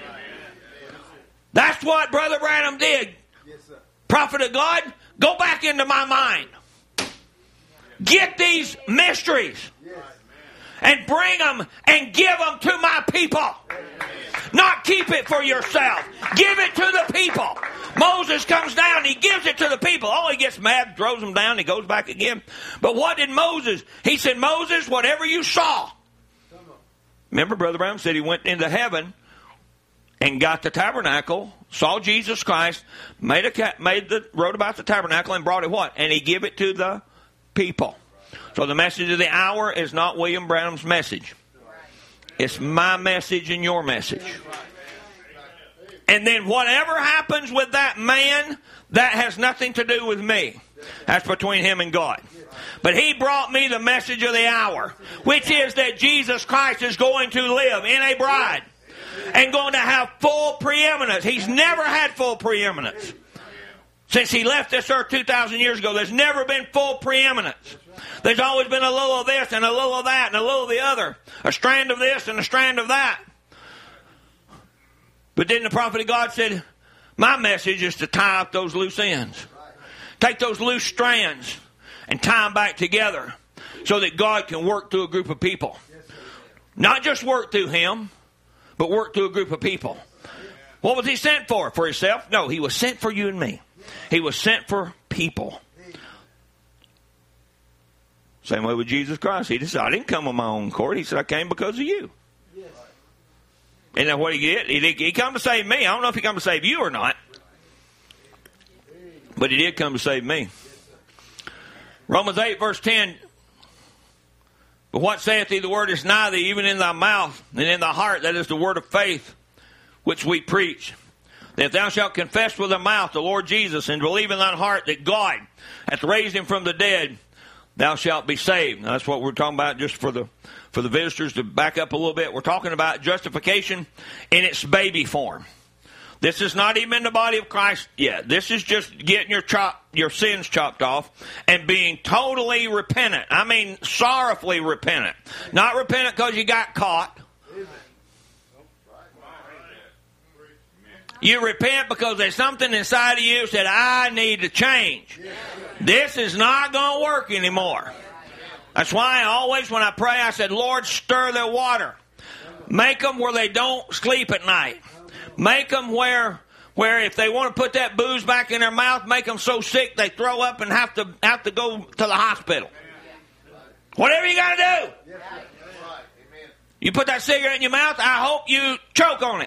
That's what Brother Branham did. Prophet of God, go back into my mind. Get these mysteries and bring them and give them to my people. Not keep it for yourself. Give it to the people. Moses comes down, he gives it to the people. Oh, he gets mad, throws them down, he goes back again. But what did Moses? He said, Moses, whatever you saw. Remember, Brother Branham said he went into heaven and got the tabernacle, saw Jesus Christ, wrote about the tabernacle and brought it what? And he gave it to the people. So the message of the hour is not William Branham's message. It's my message and your message. And then whatever happens with that man, that has nothing to do with me. That's between him and God. But he brought me the message of the hour, which is that Jesus Christ is going to live in a bride and going to have full preeminence. He's never had full preeminence. Since he left this earth 2,000 years ago, there's never been full preeminence. There's always been a little of this and a little of that and a little of the other. A strand of this and a strand of that. But then the prophet of God said, my message is to tie up those loose ends. Take those loose strands and tie them back together so that God can work through a group of people. Not just work through him, but work through a group of people. What was he sent for? For himself? No, he was sent for you and me. He was sent for people. Same way with Jesus Christ. He said, I didn't come on my own accord. He said, I came because of you. Isn't that what he did? He come to save me. I don't know if he come to save you or not. But he did come to save me. Romans 8 verse 10. But what saith thee? The word is nigh thee, even in thy mouth and in thy heart. That is the word of faith which we preach. That if thou shalt confess with thy mouth the Lord Jesus and believe in thine heart that God hath raised him from the dead, thou shalt be saved. Now, that's what we're talking about, just for the visitors to back up a little bit. We're talking about justification in its baby form. This is not even in the body of Christ yet. This is just getting your sins chopped off and being totally repentant. I mean, sorrowfully repentant. Not repentant because you got caught. You repent because there's something inside of you that I need to change. This is not going to work anymore. That's why I always, when I pray, I said, Lord, stir their water. Make them where they don't sleep at night. Make them where if they want to put that booze back in their mouth, make them so sick they throw up and have to go to the hospital. Whatever you got to do. You put that cigarette in your mouth, I hope you choke on it.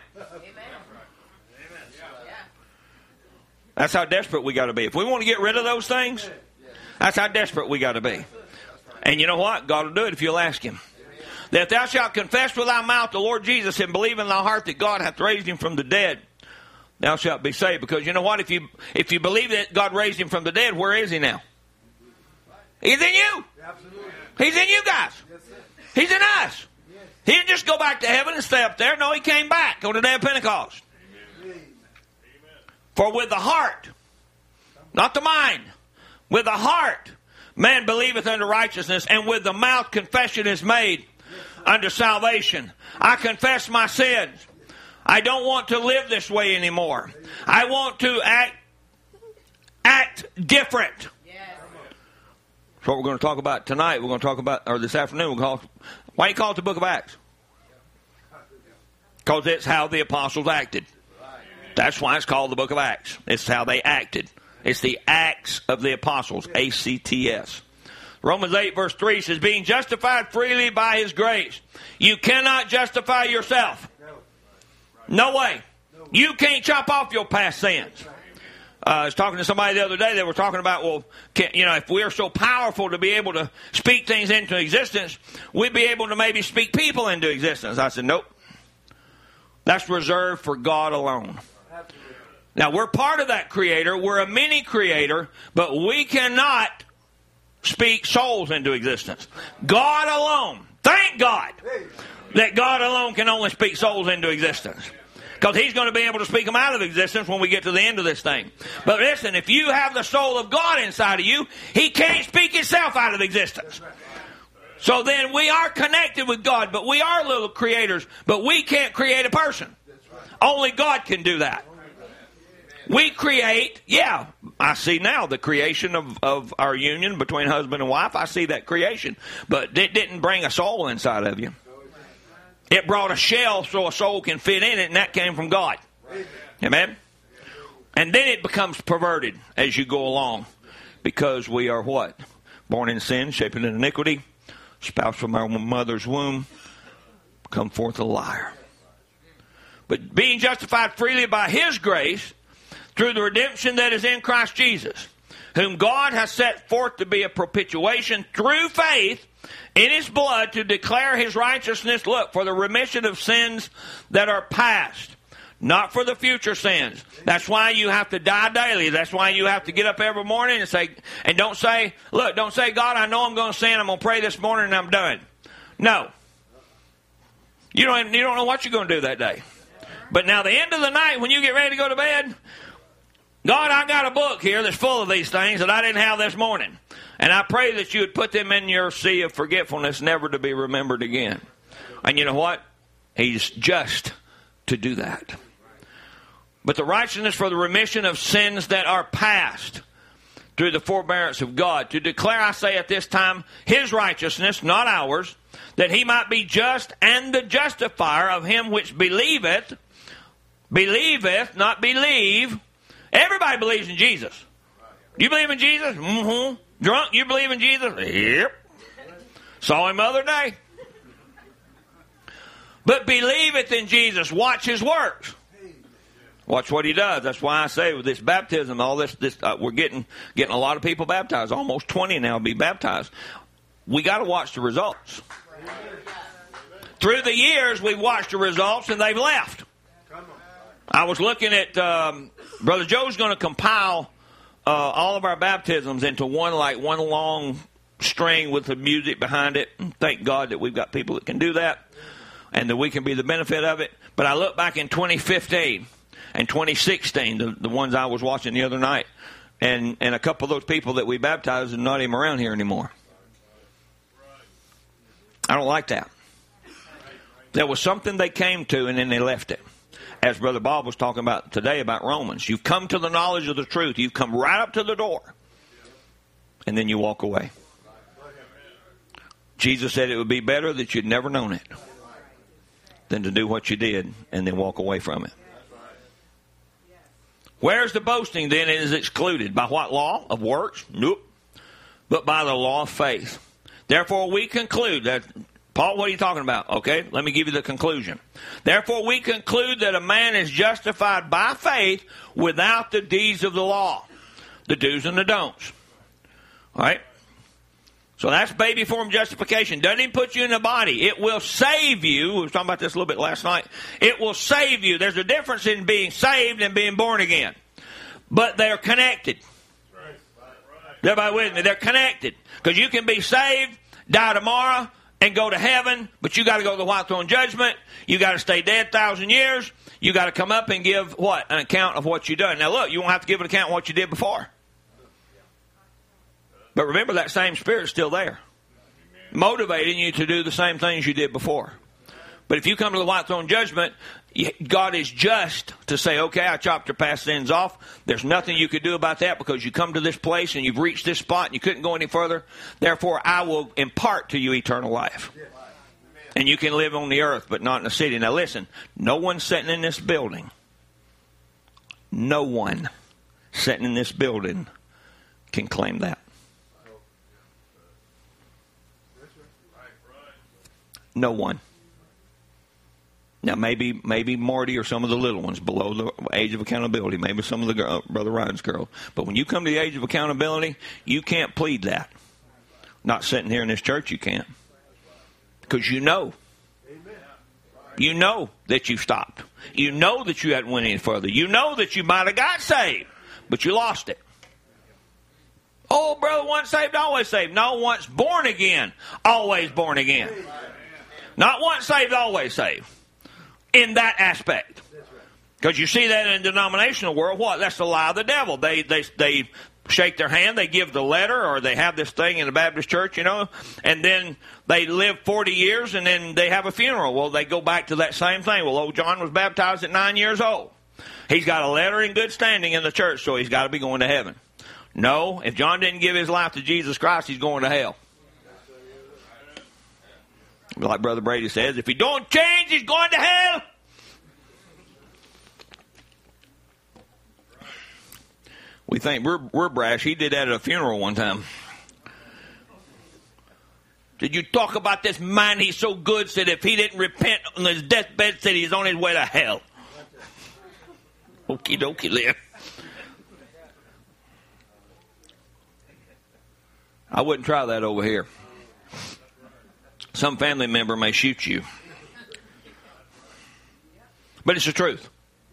That's how desperate we got to be. If we want to get rid of those things, that's how desperate we got to be. And you know what? God will do it if you'll ask him. That if thou shalt confess with thy mouth the Lord Jesus and believe in thy heart that God hath raised him from the dead, thou shalt be saved. Because you know what? If you believe that God raised him from the dead, where is he now? He's in you. He's in you guys. He's in us. He didn't just go back to heaven and stay up there. No, he came back on the day of Pentecost. For with the heart, not the mind, with the heart, man believeth unto righteousness, and with the mouth confession is made unto salvation. I confess my sins. I don't want to live this way anymore. I want to act different. That's what we're going to talk about tonight. We're going to talk about, or this afternoon, why do you call it the book of Acts? Because it's how the apostles acted. That's why it's called the book of Acts. It's how they acted. It's the Acts of the Apostles, A-C-T-S. Romans 8 verse 3 says, being justified freely by his grace. You cannot justify yourself. No way. You can't chop off your past sins. I was talking to somebody the other day. They were talking about, well, if we're so powerful to be able to speak things into existence, we'd be able to maybe speak people into existence. I said, nope. That's reserved for God alone. Now, we're part of that creator. We're a mini creator, but we cannot speak souls into existence. God alone. Thank God that God alone can only speak souls into existence. Because he's going to be able to speak them out of existence when we get to the end of this thing. But listen, if you have the soul of God inside of you, he can't speak himself out of existence. So then we are connected with God, but we are little creators, but we can't create a person. Only God can do that. We create, I see now the creation of our union between husband and wife. I see that creation. But it didn't bring a soul inside of you. It brought a shell so a soul can fit in it, and that came from God. Amen? And then it becomes perverted as you go along. Because we are what? Born in sin, shaped in iniquity, spouse from our mother's womb, come forth a liar. But being justified freely by his grace, through the redemption that is in Christ Jesus, whom God has set forth to be a propitiation through faith in his blood to declare his righteousness, look, for the remission of sins that are past, not for the future sins. That's why you have to die daily. That's why you have to get up every morning and don't say, God, I know I'm going to sin. I'm going to pray this morning and I'm done. No. You don't know what you're going to do that day. But now the end of the night, when you get ready to go to bed, God, I got a book here that's full of these things that I didn't have this morning. And I pray that you would put them in your sea of forgetfulness, never to be remembered again. And you know what? He's just to do that. but the righteousness for the remission of sins that are past, through the forbearance of God, to declare, I say at this time, his righteousness, not ours, that he might be just and the justifier of him which believeth, not believe. Everybody believes in Jesus. You believe in Jesus? Mm-hmm. Drunk, you believe in Jesus? Yep. Saw him the other day. But believeth in Jesus. Watch his works. Watch what he does. That's why I say with this baptism, all this we're getting a lot of people baptized. Almost 20 now be baptized. We got to watch the results. Through the years, we've watched the results, and they've left. I was looking at Brother Joe's going to compile all of our baptisms into one long string with the music behind it. And thank God that we've got people that can do that, and that we can be the benefit of it. But I look back in 2015. And 2016, the ones I was watching the other night, and a couple of those people that we baptized are not even around here anymore. I don't like that. There was something they came to, and then they left it. As Brother Bob was talking about today about Romans, you've come to the knowledge of the truth. You've come right up to the door, and then you walk away. Jesus said it would be better that you'd never known it than to do what you did and then walk away from it. Where's the boasting then? It is excluded. By what law? Of works? Nope. But by the law of faith. Therefore we conclude that, Paul, what are you talking about? Okay, let me give you the conclusion. Therefore we conclude that a man is justified by faith without the deeds of the law. The do's and the don'ts. All right? So that's baby form justification. Doesn't even put you in the body. It will save you. We were talking about this a little bit last night. It will save you. There's a difference in being saved and being born again. But they're connected. Everybody with me? They're connected. Because you can be saved, die tomorrow, and go to heaven, but you got to go to the white throne judgment. You got to stay dead 1,000 years. You got to come up and give what? An account of what you done. Now look, you won't have to give an account of what you did before. But remember, that same Spirit's still there, motivating you to do the same things you did before. But if you come to the white throne judgment, God is just to say, okay, I chopped your past sins off. There's nothing you could do about that because you come to this place and you've reached this spot and you couldn't go any further. Therefore, I will impart to you eternal life. And you can live on the earth, but not in the city. Now listen, no one sitting in this building, no one sitting in this building can claim that. No one. Now, maybe Marty or some of the little ones below the age of accountability. Maybe some of the Brother Ryan's girls. But when you come to the age of accountability, you can't plead that. Not sitting here in this church, you can't. Because you know. You know that you've stopped. You know that you hadn't went any further. You know that you might have got saved, but you lost it. Oh, brother, once saved, always saved. No, once born again, always born again. Not once saved, always saved. In that aspect. Because you see that in the denominational world, what? That's the lie of the devil. They shake their hand, they give the letter, or they have this thing in the Baptist church, and then they live 40 years, and then they have a funeral. Well, they go back to that same thing. Well, old John was baptized at 9 years old. He's got a letter in good standing in the church, so he's got to be going to heaven. No, if John didn't give his life to Jesus Christ, he's going to hell. Like Brother Brady says, if he don't change, he's going to hell. We think we're brash. He did that at a funeral one time. Did you talk about this man? He's so good, said if he didn't repent on his deathbed, said he's on his way to hell. Okie dokie, Leah. I wouldn't try that over here. Some family member may shoot you. But it's the truth.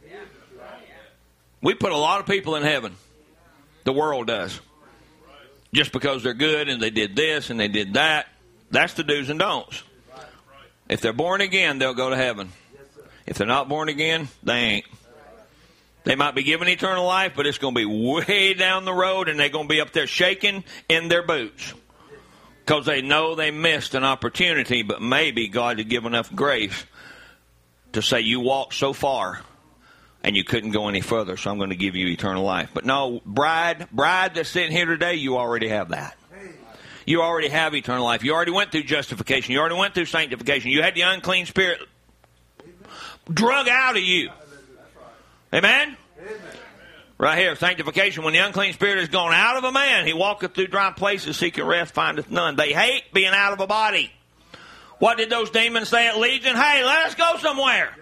We put a lot of people in heaven. The world does. Just because they're good and they did this and they did that. That's the do's and don'ts. If they're born again, they'll go to heaven. If they're not born again, they ain't. They might be given eternal life, but it's going to be way down the road and they're going to be up there shaking in their boots. Because they know they missed an opportunity, but maybe God had given enough grace to say you walked so far and you couldn't go any further, so I'm going to give you eternal life. But no, bride that's sitting here today, you already have that. You already have eternal life. You already went through justification. You already went through sanctification. You had the unclean spirit drug out of you. Amen? Right here, sanctification. When the unclean spirit is gone out of a man, he walketh through dry places, seeking rest, findeth none. They hate being out of a body. What did those demons say at Legion? Hey, let us go somewhere.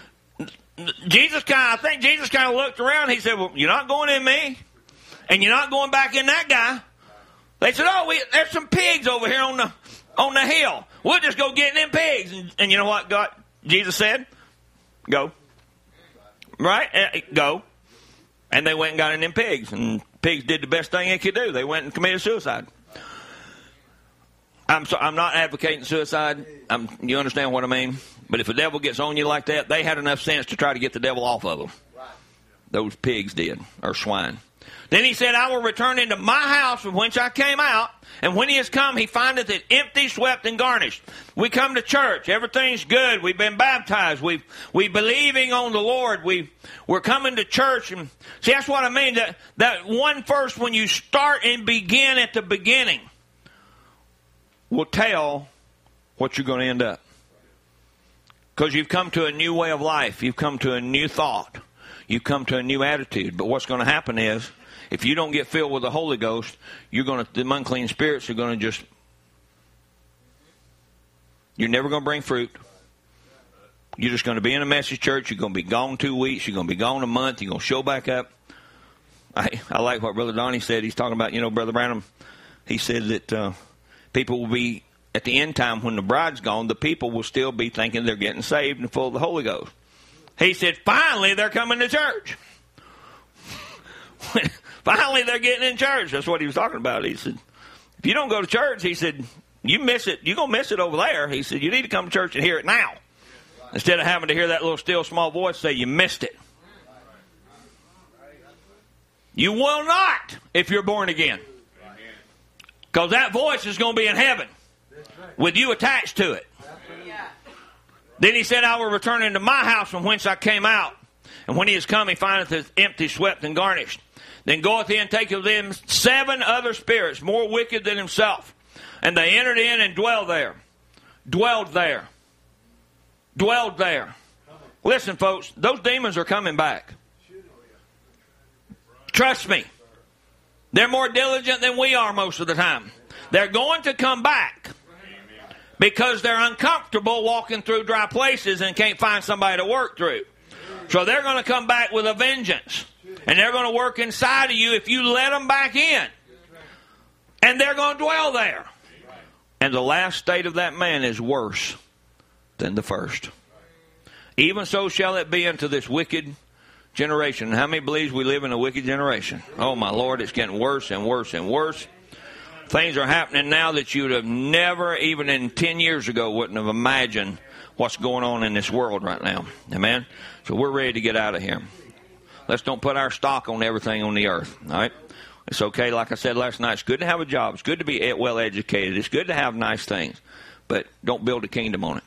I think Jesus kind of looked around. He said, well, you're not going in me, and you're not going back in that guy. They said, there's some pigs over here on the hill. We'll just go get them pigs. And you know what Jesus said? Go. Right? Go. And they went and got in them pigs. And pigs did the best thing they could do. They went and committed suicide. I'm not advocating suicide. You understand what I mean? But if the devil gets on you like that, they had enough sense to try to get the devil off of them. Those pigs did, or swine. Then he said, I will return into my house from whence I came out, and when he has come, he findeth it empty, swept, and garnished. We come to church. Everything's good. We've been baptized. We believing on the Lord. We're coming to church. And see, that's what I mean. That one verse, when you start and begin at the beginning, will tell what you're going to end up. Because you've come to a new way of life. You've come to a new thought. You've come to a new attitude. But what's going to happen is, if you don't get filled with the Holy Ghost, the unclean spirits are going to you're never going to bring fruit. You're just going to be in a message church. You're going to be gone 2 weeks. You're going to be gone a month. You're going to show back up. I like what Brother Donnie said. He's talking about, Brother Branham. He said that people will be, at the end time when the bride's gone, the people will still be thinking they're getting saved and full of the Holy Ghost. He said, finally, they're coming to church. Finally, they're getting in church. That's what he was talking about. He said, if you don't go to church, he said, you miss it. You're going to miss it over there. He said, you need to come to church and hear it now. Instead of having to hear that little still small voice say, you missed it. You will not if you're born again. Because that voice is going to be in heaven with you attached to it. Then he said, I will return into my house from whence I came out. And when he is come, he findeth it empty, swept, and garnished. Then goeth he and taketh them 7 other spirits, more wicked than himself. And they entered in and dwelled there. Dwelled there. Dwelled there. Listen, folks, those demons are coming back. Trust me. They're more diligent than we are most of the time. They're going to come back because they're uncomfortable walking through dry places and can't find somebody to work through. So they're going to come back with a vengeance. And they're going to work inside of you if you let them back in. And they're going to dwell there. And the last state of that man is worse than the first. Even so shall it be unto this wicked generation. How many believes we live in a wicked generation? Oh, my Lord, it's getting worse and worse and worse. Things are happening now that you would have never, even in 10 years ago, wouldn't have imagined what's going on in this world right now. Amen? So we're ready to get out of here. Let's don't put our stock on everything on the earth. All right? It's okay, like I said last night, it's good to have a job. It's good to be well educated. It's good to have nice things. But don't build a kingdom on it.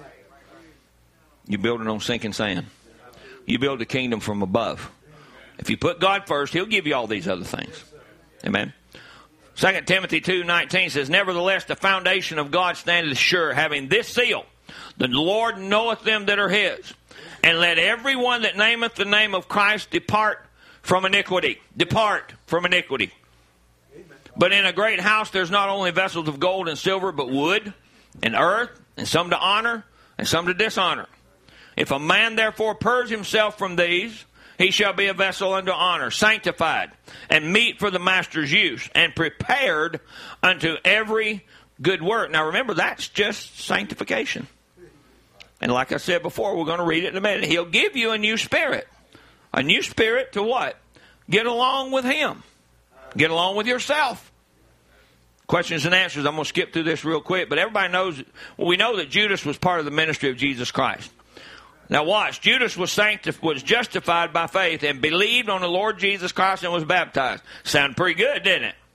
You build it on sinking sand. You build a kingdom from above. If you put God first, He'll give you all these other things. Amen? 2 Timothy 2:19 says, nevertheless, the foundation of God standeth sure, having this seal, the Lord knoweth them that are His. And let everyone that nameth the name of Christ depart from iniquity. Depart from iniquity. Amen. But in a great house there's not only vessels of gold and silver, but wood and earth, and some to honor and some to dishonor. If a man therefore purge himself from these, he shall be a vessel unto honor, sanctified, and meet for the master's use, and prepared unto every good work. Now remember, that's just sanctification. And like I said before, we're going to read it in a minute. He'll give you a new spirit. A new spirit to what? Get along with Him. Get along with yourself. Questions and answers. I'm going to skip through this real quick. But everybody knows, we know that Judas was part of the ministry of Jesus Christ. Now watch. Judas was justified by faith and believed on the Lord Jesus Christ and was baptized. Sound pretty good, didn't it?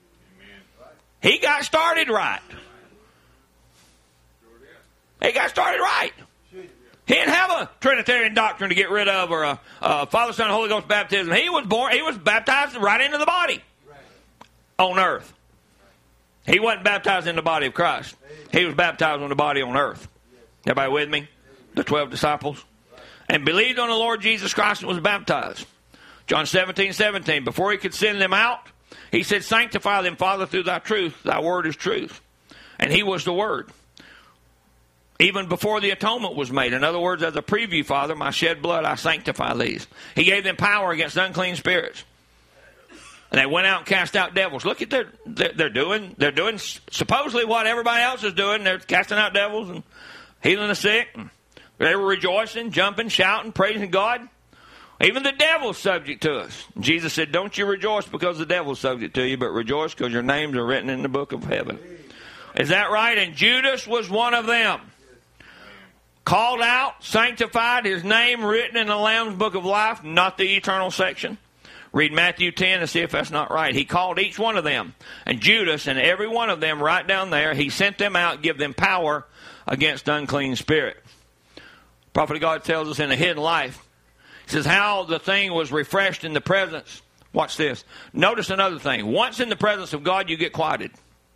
He got started right. He got started right. He didn't have a Trinitarian doctrine to get rid of, or a Father, Son, Holy Ghost baptism. He was baptized right into the body on earth. He wasn't baptized in the body of Christ. He was baptized in the body on earth. Everybody with me? The 12 disciples. And believed on the Lord Jesus Christ and was baptized. John 17:17. Before he could send them out, he said, sanctify them, Father, through thy truth. Thy word is truth. And he was the word. Even before the atonement was made. In other words, as a preview, Father, my shed blood, I sanctify these. He gave them power against unclean spirits. And they went out and cast out devils. Look at they're doing supposedly what everybody else is doing. They're casting out devils and healing the sick. And they were rejoicing, jumping, shouting, praising God. Even the devil's subject to us. Jesus said, don't you rejoice because the devil's subject to you, but rejoice because your names are written in the book of heaven. Is that right? And Judas was one of them. Called out, sanctified, his name written in the Lamb's book of life, not the eternal section. Read Matthew 10 and see if that's not right. He called each one of them. And Judas and every one of them right down there, he sent them out, give them power against unclean spirit. Prophet of God tells us in the hidden life, he says how the thing was refreshed in the presence. Watch this. Notice another thing. Once in the presence of God, you get quieted.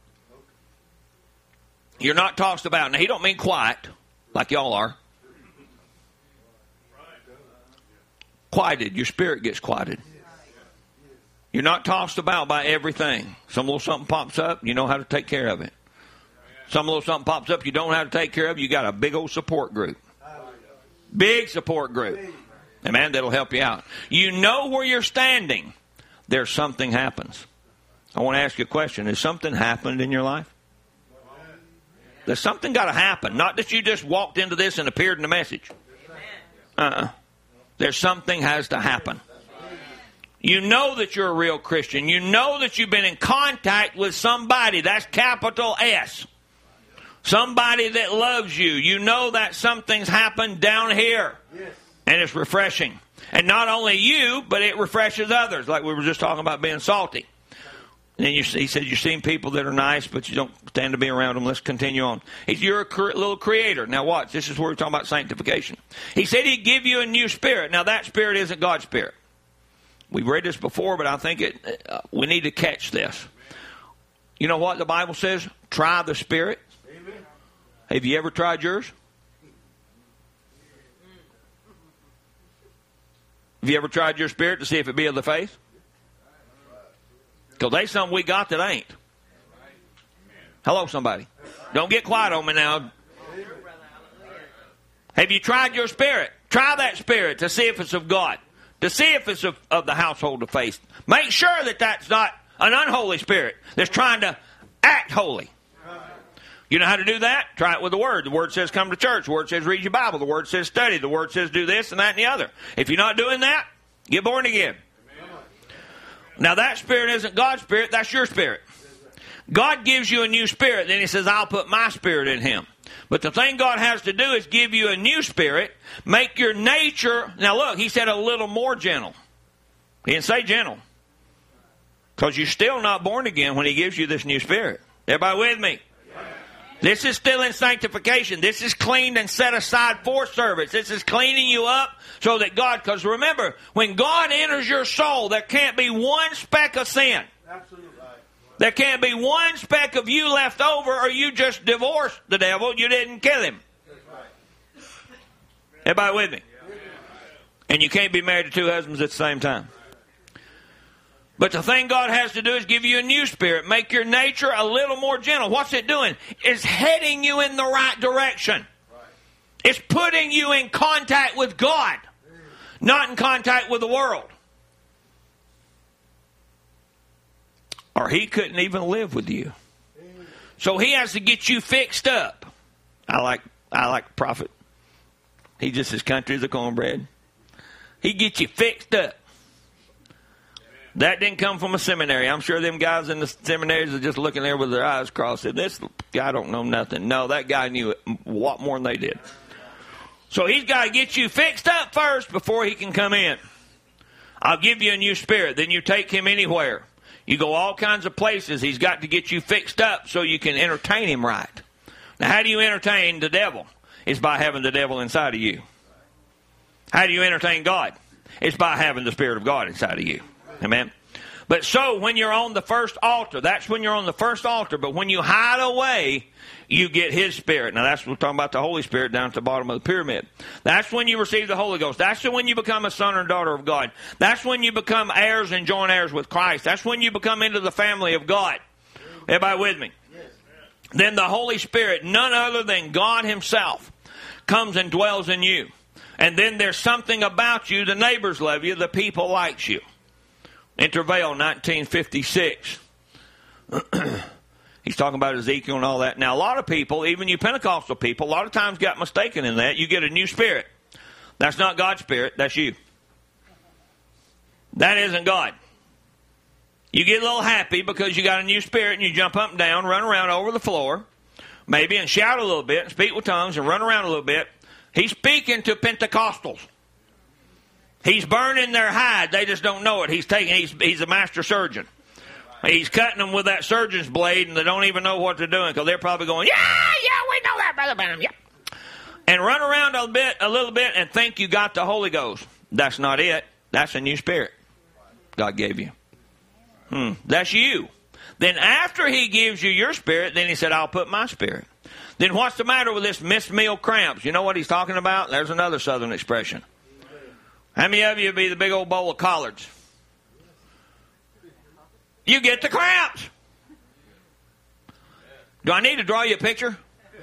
You're not tossed about. Now, he don't mean quiet like y'all are. Quieted. Your spirit gets quieted. You're not tossed about by everything. Some little something pops up, you know how to take care of it. Some little something pops up you don't know how to take care of, you got a big old support group. Big support group. Amen, that'll help you out. You know where you're standing. There's something happens. I want to ask you a question. Has something happened in your life? There's something got to happen. Not that you just walked into this and appeared in the message. There's something has to happen. You know that you're a real Christian. You know that you've been in contact with somebody. That's capital S. Somebody that loves you. You know that something's happened down here. And it's refreshing. And not only you, but it refreshes others. Like we were just talking about being salty. And then he said, you've seen people that are nice, but you don't stand to be around them. Let's continue on. You're a little creator. Now watch. This is where we're talking about sanctification. He said he'd give you a new spirit. Now that spirit isn't God's spirit. We've read this before, but I think we need to catch this. You know what the Bible says? Try the spirit. Amen. Have you ever tried yours? Have you ever tried your spirit to see if it be of the faith? Because there's something we got that ain't. Hello, somebody. Don't get quiet on me now. Have you tried your spirit? Try that spirit to see if it's of God. To see if it's of the household of faith. Make sure that that's not an unholy spirit that's trying to act holy. You know how to do that? Try it with the Word. The Word says come to church. The Word says read your Bible. The Word says study. The Word says do this and that and the other. If you're not doing that, get born again. Now that spirit isn't God's spirit. That's your spirit. God gives you a new spirit. Then he says, I'll put my spirit in him. But the thing God has to do is give you a new spirit, make your nature... Now look, he said a little more gentle. He didn't say gentle. Because you're still not born again when he gives you this new spirit. Everybody with me? This is still in sanctification. This is cleaned and set aside for service. This is cleaning you up so that God... Because remember, when God enters your soul, there can't be one speck of sin. Absolutely. There can't be one speck of you left over, or you just divorced the devil. You didn't kill him. Everybody with me? And you can't be married to two husbands at the same time. But the thing God has to do is give you a new spirit. Make your nature a little more gentle. What's it doing? It's heading you in the right direction. It's putting you in contact with God, not in contact with the world. Or he couldn't even live with you. So he has to get you fixed up. I like the prophet. He just as country as a cornbread. He gets you fixed up. That didn't come from a seminary. I'm sure them guys in the seminaries are just looking there with their eyes crossed. Said, this guy don't know nothing. No, that guy knew a lot more than they did. So he's got to get you fixed up first before he can come in. I'll give you a new spirit. Then you take him anywhere. You go all kinds of places. He's got to get you fixed up so you can entertain him right. Now, how do you entertain the devil? It's by having the devil inside of you. How do you entertain God? It's by having the Spirit of God inside of you. Amen? But so when you're on the first altar, that's when you're on the first altar. But when you hide away, you get His Spirit. Now that's what we're talking about, the Holy Spirit down at the bottom of the pyramid. That's when you receive the Holy Ghost. That's when you become a son or daughter of God. That's when you become heirs and joint heirs with Christ. That's when you become into the family of God. Everybody with me? Then the Holy Spirit, none other than God Himself, comes and dwells in you. And then there's something about you, the neighbors love you, the people likes you. Intervale, 1956. He's talking about Ezekiel and all that. Now, a lot of people, even you Pentecostal people, a lot of times got mistaken in that. You get a new spirit. That's not God's Spirit. That's you. That isn't God. You get a little happy because you got a new spirit and you jump up and down, run around over the floor, maybe, and shout a little bit and speak with tongues and run around a little bit. He's speaking to Pentecostals. He's burning their hide. They just don't know it. He's a master surgeon. He's cutting them with that surgeon's blade, and they don't even know what they're doing because they're probably going, yeah, we know that, Brother Branham, yeah. And run around a little bit, and think you got the Holy Ghost. That's not it. That's a new spirit God gave you. That's you. Then after He gives you your spirit, then He said, I'll put my spirit. Then what's the matter with this missed meal cramps? You know what He's talking about? There's another Southern expression. How many of you would be the big old bowl of collards? You get the cramps. Do I need to draw you a picture?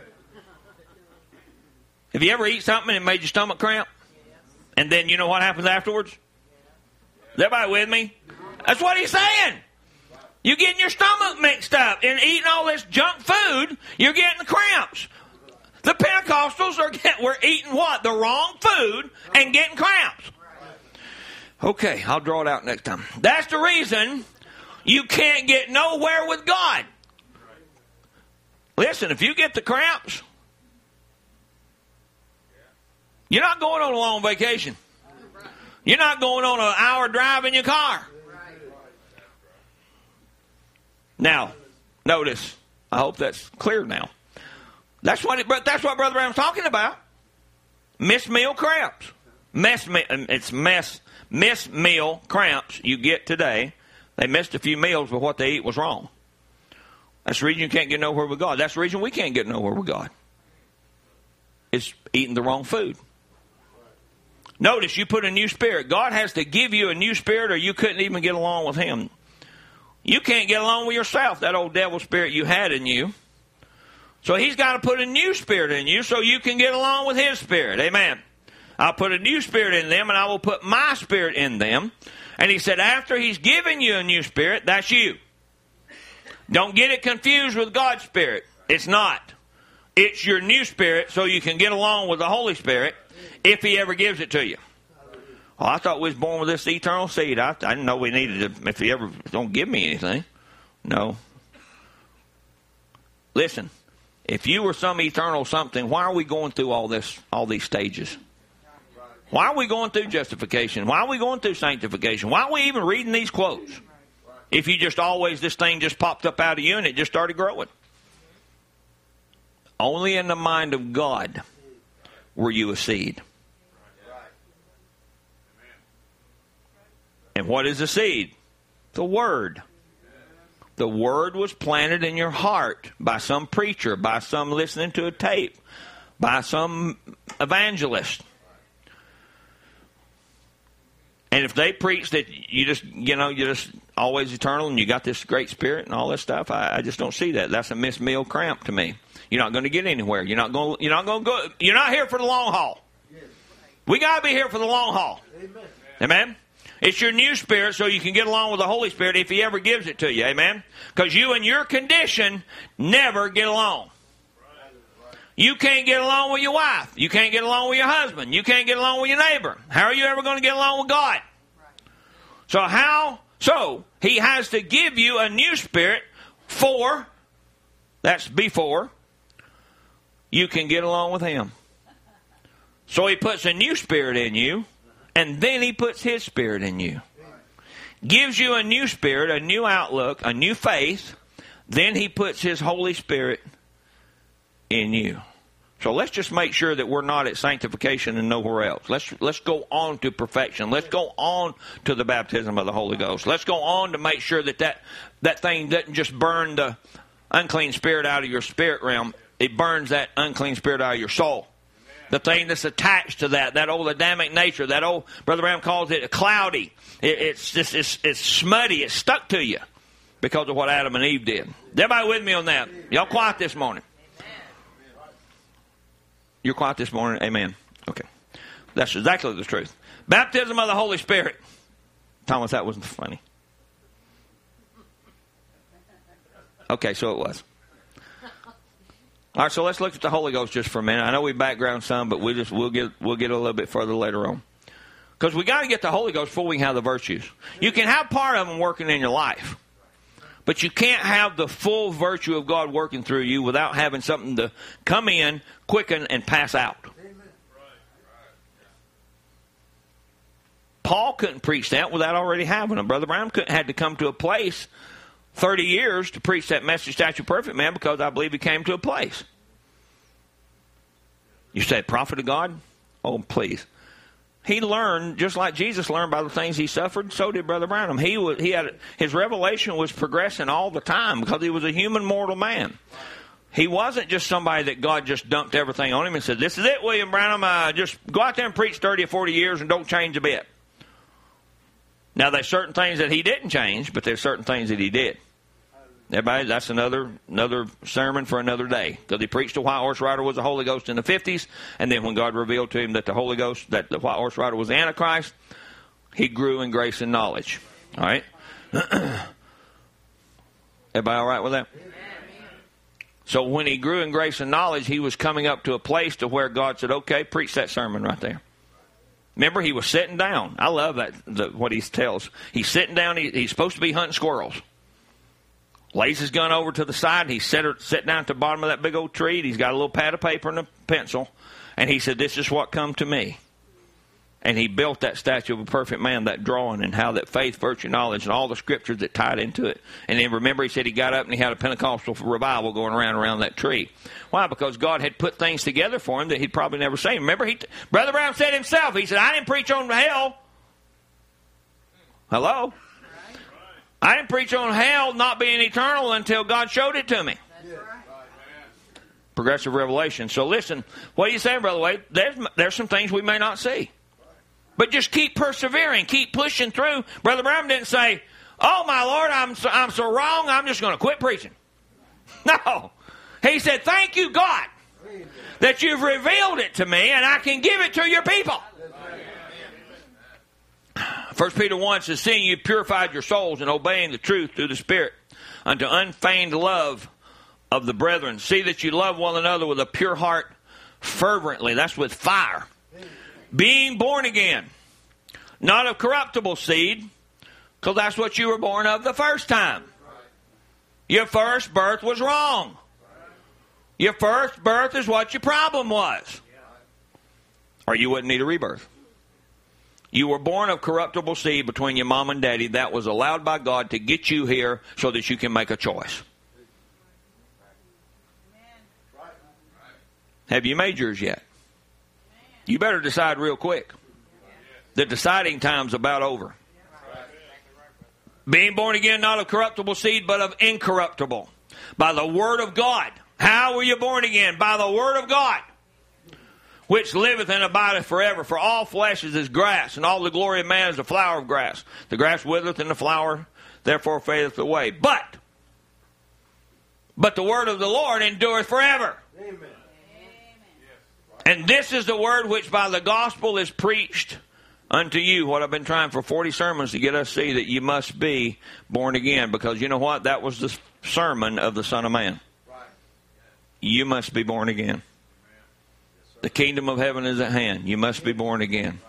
Have you ever eaten something and it made your stomach cramp? And then you know what happens afterwards? Is everybody with me? That's what He's saying. You're getting your stomach mixed up and eating all this junk food, you're getting the cramps. The Pentecostals we're eating what? The wrong food and getting cramps. Okay, I'll draw it out next time. That's the reason you can't get nowhere with God. Listen, if you get the cramps, you're not going on a long vacation. You're not going on an hour drive in your car. Now, notice, I hope that's clear now. That's what Brother Branham's talking about. Missed meal cramps. Missed meal cramps you get today. They missed a few meals, but what they eat was wrong. That's the reason you can't get nowhere with God. That's the reason we can't get nowhere with God. It's eating the wrong food. Notice you put a new spirit. God has to give you a new spirit or you couldn't even get along with Him. You can't get along with yourself, that old devil spirit you had in you. So He's got to put a new spirit in you so you can get along with His spirit. Amen. I'll put a new spirit in them and I will put my spirit in them. And He said after He's given you a new spirit, that's you. Don't get it confused with God's Spirit. It's not. It's your new spirit so you can get along with the Holy Spirit if He ever gives it to you. Oh, I thought we was born with this eternal seed. I didn't know we needed it if He ever don't give me anything. No. Listen, if you were some eternal something, why are we going through all these stages? Why are we going through justification? Why are we going through sanctification? Why are we even reading these quotes? If you just always, this thing just popped up out of you and it just started growing. Only in the mind of God were you a seed. And what is a seed? The Word. The Word was planted in your heart by some preacher, by some listening to a tape, by some evangelist. And if they preach that you're just always eternal and you got this great spirit and all this stuff, I just don't see that. That's a missed meal cramp to me. You're not going to get anywhere. You're not here for the long haul. We got to be here for the long haul. Amen. It's your new spirit so you can get along with the Holy Spirit if He ever gives it to you. Amen. Because you and your condition never get along. You can't get along with your wife. You can't get along with your husband. You can't get along with your neighbor. How are you ever going to get along with God? So He has to give you a new spirit before you can get along with Him. So He puts a new spirit in you, and then He puts His spirit in you. Gives you a new spirit, a new outlook, a new faith. Then He puts His Holy Spirit in you. So let's just make sure that we're not at sanctification and nowhere else. Let's go on to perfection. Let's go on to the baptism of the Holy Ghost. Let's go on to make sure that thing doesn't just burn the unclean spirit out of your spirit realm. It burns that unclean spirit out of your soul. The thing that's attached to that old Adamic nature, that old, Brother Branham calls it cloudy. It's smutty. It's stuck to you because of what Adam and Eve did. Is everybody with me on that? Y'all quiet this morning? You're quiet this morning? Amen. Okay. That's exactly the truth. Baptism of the Holy Spirit. Thomas, that wasn't funny. Okay, so it was. All right, so let's look at the Holy Ghost just for a minute. I know we background some, but we'll get a little bit further later on. Because we got to get the Holy Ghost before we can have the virtues. You can have part of them working in your life, but you can't have the full virtue of God working through you without having something to come in, quicken, and pass out. Paul couldn't preach that without already having them. Brother Branham had to come to a place 30 years to preach that message, Statue Perfect Man, because I believe he came to a place. You say, prophet of God? Oh, please. He learned, just like Jesus learned by the things he suffered, so did Brother Branham. His revelation was progressing all the time because he was a human mortal man. He wasn't just somebody that God just dumped everything on him and said, this is it, William Branham, just go out there and preach 30 or 40 years and don't change a bit. Now, there's certain things that he didn't change, but there's certain things that he did. Everybody, that's another sermon for another day. Because he preached the white horse rider was the Holy Ghost in the 50s, and then when God revealed to him that the Holy Ghost, that the white horse rider was the Antichrist, he grew in grace and knowledge. All right? Everybody all right with that? So when he grew in grace and knowledge, he was coming up to a place to where God said, okay, preach that sermon right there. Remember, he was sitting down. I love that, what he tells. He's sitting down. He's supposed to be hunting squirrels. Lays his gun over to the side. He's sitting down at the bottom of that big old tree. He's got a little pad of paper and a pencil. And he said, this is what come to me. And he built that statue of a perfect man, that drawing, and how that faith, virtue, knowledge, and all the scriptures that tied into it. And then remember, he said he got up and he had a Pentecostal revival going around that tree. Why? Because God had put things together for him that he'd probably never seen. Remember, Brother Brown said himself, he said, I didn't preach on hell. Hello? I didn't preach on hell not being eternal until God showed it to me. Progressive revelation. So listen, what are you saying, Brother Wade? There's some things we may not see. But just keep persevering, keep pushing through. Brother Branham didn't say, oh, my Lord, I'm so wrong, I'm just going to quit preaching. No. He said, thank you, God, that you've revealed it to me and I can give it to your people. 1 Peter 1 says, seeing you purified your souls and obeying the truth through the Spirit unto unfeigned love of the brethren. See that you love one another with a pure heart fervently. That's with fire. Being born again, not of corruptible seed, because that's what you were born of the first time. Your first birth was wrong. Your first birth is what your problem was. Or you wouldn't need a rebirth. You were born of corruptible seed between your mom and daddy. That was allowed by God to get you here so that you can make a choice. Have you made yours yet? You better decide real quick. The deciding time's about over. Being born again, not of corruptible seed, but of incorruptible. By the word of God. How were you born again? By the word of God. Which liveth and abideth forever. For all flesh is as grass, and all the glory of man is the flower of grass. The grass withereth, and the flower therefore fadeth away. But the word of the Lord endureth forever. Amen. And this is the word which by the gospel is preached unto you. What I've been trying for 40 sermons to get us to see, that you must be born again. Because you know what? That was the sermon of the Son of Man. You must be born again. The kingdom of heaven is at hand. You must be born again.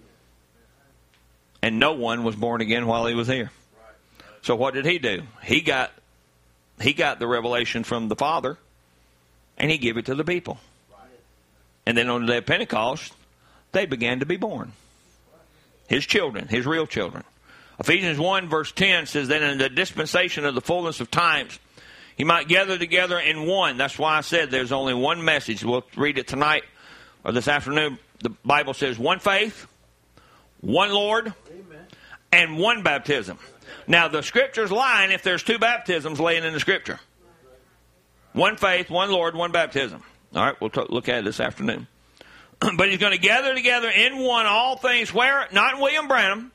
And no one was born again while he was here. So what did he do? He got the revelation from the Father, and he gave it to the people. And then on the day of Pentecost, they began to be born. His children, his real children. Ephesians 1 verse 10 says, that in the dispensation of the fullness of times, He might gather together in one. That's why I said there's only one message. We'll read it tonight or this afternoon. The Bible says one faith, one Lord, and one baptism. Now, the Scripture's lying if there's two baptisms laying in the Scripture. One faith, one Lord, one baptism. All right, we'll look at it this afternoon. But he's going to gather together in one all things where? Not in William Branham,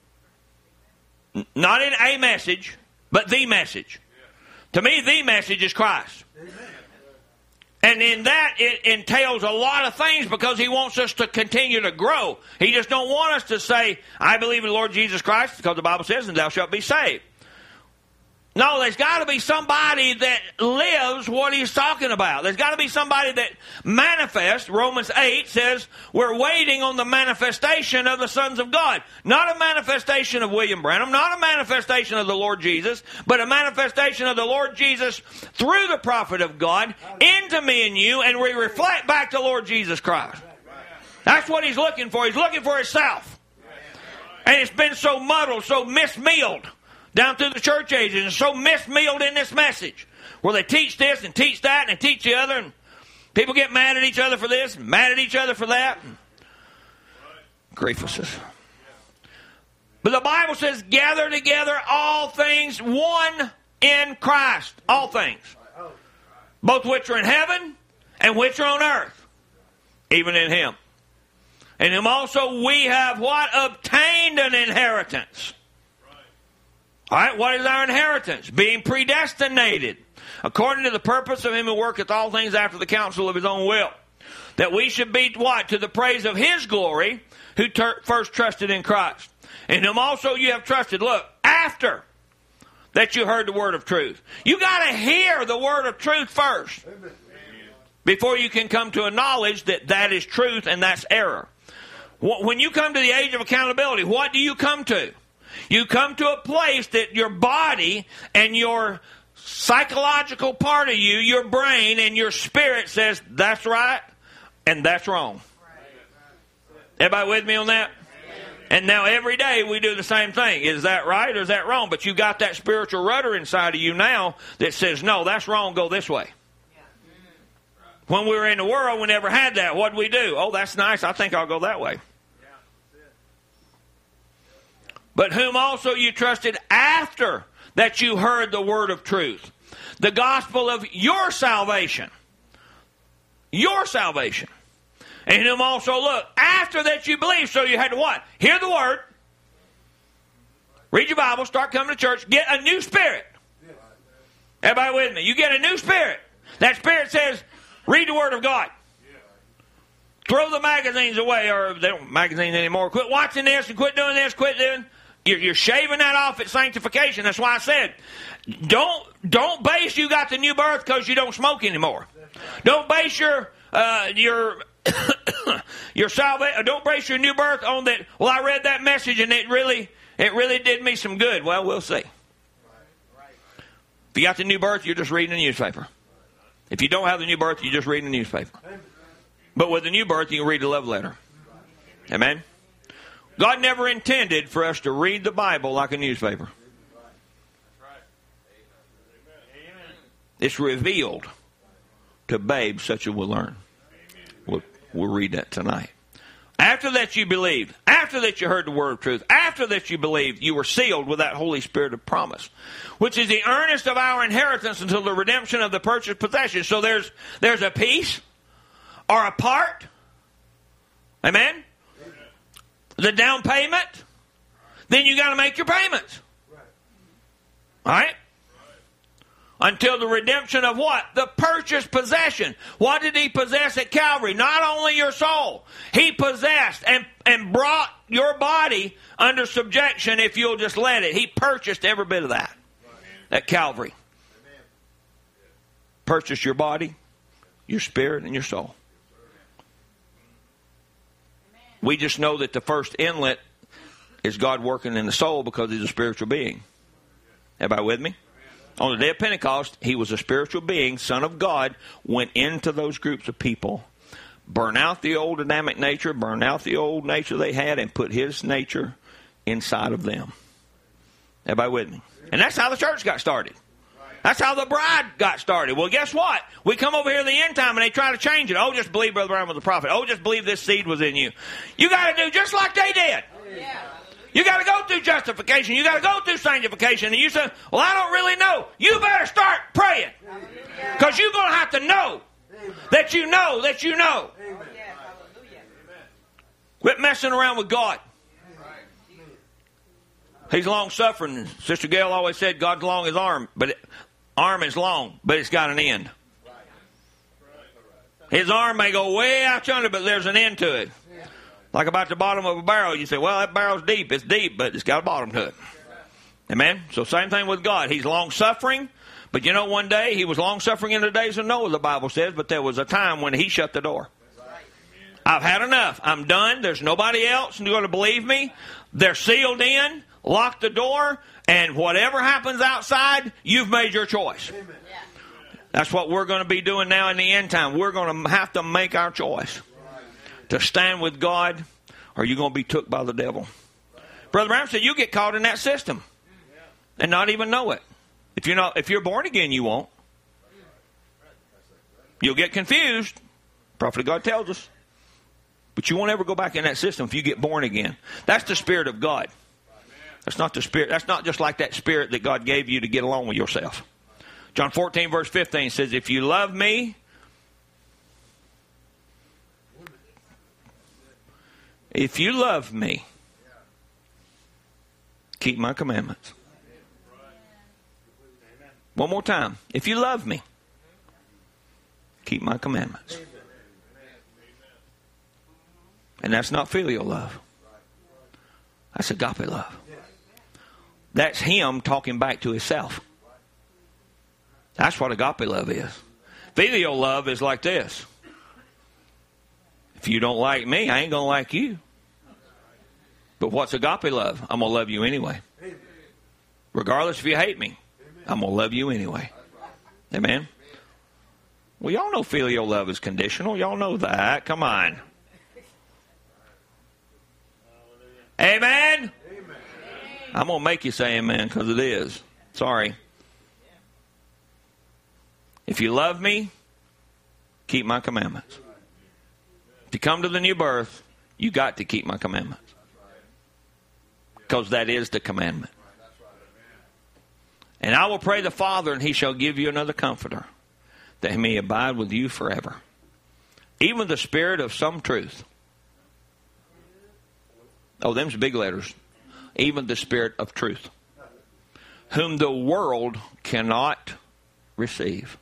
not in a message, but the message. To me, the message is Christ. And in that, it entails a lot of things because he wants us to continue to grow. He just don't want us to say, I believe in the Lord Jesus Christ, because the Bible says, and thou shalt be saved. No, there's got to be somebody that lives what he's talking about. There's got to be somebody that manifests. Romans 8 says we're waiting on the manifestation of the sons of God. Not a manifestation of William Branham, not a manifestation of the Lord Jesus, but a manifestation of the Lord Jesus through the prophet of God into me and you, and we reflect back to Lord Jesus Christ. That's what he's looking for. He's looking for himself. And it's been so muddled, so mismealed down through the church ages, and so mismealed in this message, where they teach this and teach that and teach the other, and people get mad at each other for this and mad at each other for that. Griefuses. But the Bible says, gather together all things one in Christ. All things. Both which are in heaven and which are on earth. Even in him. In him also we have what? Obtained an inheritance. All right, what is our inheritance? Being predestinated, according to the purpose of him who worketh all things after the counsel of his own will. That we should be what? To the praise of his glory, who first trusted in Christ. In him also you have trusted. Look, after that you heard the word of truth. You got to hear the word of truth first. Before you can come to a knowledge that that is truth and that's error. When you come to the age of accountability, what do you come to? You come to a place that your body and your psychological part of you, your brain and your spirit says, that's right and that's wrong. Everybody with me on that? And now every day we do the same thing. Is that right or is that wrong? But you got that spiritual rudder inside of you now that says, no, that's wrong, go this way. When we were in the world, we never had that. What did we do? Oh, that's nice, I think I'll go that way. But whom also you trusted after that you heard the word of truth. The gospel of your salvation. Your salvation. And whom also, look, after that you believe. So you had to what? Hear the word. Read your Bible. Start coming to church. Get a new spirit. Everybody with me? You get a new spirit. That spirit says, read the word of God. Throw the magazines away. Or they don't magazines anymore. Quit watching this and quit doing this. Quit doing. You're shaving that off at sanctification. That's why I said, don't base you got the new birth because you don't smoke anymore. Don't base your salvation. Don't base your new birth on that. Well, I read that message and it really did me some good. Well, we'll see. If you got the new birth, you're just reading the newspaper. If you don't have the new birth, you're just reading the newspaper. But with the new birth, you can read the love letter. Amen. God never intended for us to read the Bible like a newspaper. It's revealed to babes such as will learn. We'll read that tonight. After that you believed, after that you heard the word of truth, after that you believed, you were sealed with that Holy Spirit of promise, which is the earnest of our inheritance until the redemption of the purchased possession. So there's a piece or a part. Amen? The down payment, then you got to make your payments. All right? Until the redemption of what? The purchased possession. What did he possess at Calvary? Not only your soul. He possessed and brought your body under subjection if you'll just let it. He purchased every bit of that at Calvary. Purchased your body, your spirit, and your soul. We just know that the first inlet is God working in the soul because he's a spiritual being. Everybody with me? On the day of Pentecost, he was a spiritual being, Son of God, went into those groups of people, burn out the old Adamic nature, burn out the old nature they had, and put his nature inside of them. Everybody with me? And that's how the church got started. That's how the bride got started. Well, guess what? We come over here in the end time and they try to change it. Oh, just believe Brother Branham was a prophet. Oh, just believe this seed was in you. You got to do just like they did. Yeah. You got to go through justification. You got to go through sanctification. And you say, well, I don't really know. You better start praying. Because you're going to have to know that you know that you know. Quit messing around with God. He's long-suffering. Sister Gail always said God's long as arm, but arm is long, but it's got an end. His arm may go way out yonder, but there's an end to it. Like about the bottom of a barrel, you say, well, that barrel's deep. It's deep, but it's got a bottom to it. Amen? So same thing with God. He's long-suffering, but you know, one day, he was long-suffering in the days of Noah, the Bible says, but there was a time when he shut the door. I've had enough. I'm done. There's nobody else going to believe me. They're sealed in. Lock the door, and whatever happens outside, you've made your choice. Amen. That's what we're going to be doing now in the end time. We're going to have to make our choice to stand with God, or you're going to be took by the devil. Brother Branham said you get caught in that system and not even know it. If you're born again, you won't. You'll get confused. Prophet of God tells us. But you won't ever go back in that system if you get born again. That's the Spirit of God. That's not the Spirit. That's not just like that Spirit that God gave you to get along with yourself. John 14, verse 15 says, if you love me, keep my commandments. One more time. If you love me, keep my commandments. And that's not filial love. That's agape love. That's him talking back to himself. That's what agape love is. Filial love is like this. If you don't like me, I ain't going to like you. But what's agape love? I'm going to love you anyway. Regardless if you hate me, I'm going to love you anyway. Amen? Well, y'all know filial love is conditional. Y'all know that. Come on. Amen? I'm going to make you say amen because it is. Sorry. If you love me, keep my commandments. If you come to the new birth, you got to keep my commandments. Because that is the commandment. And I will pray the Father, and he shall give you another comforter, that he may abide with you forever. Even the Spirit of some truth. Oh, them's big letters. Even the Spirit of truth, whom the world cannot receive,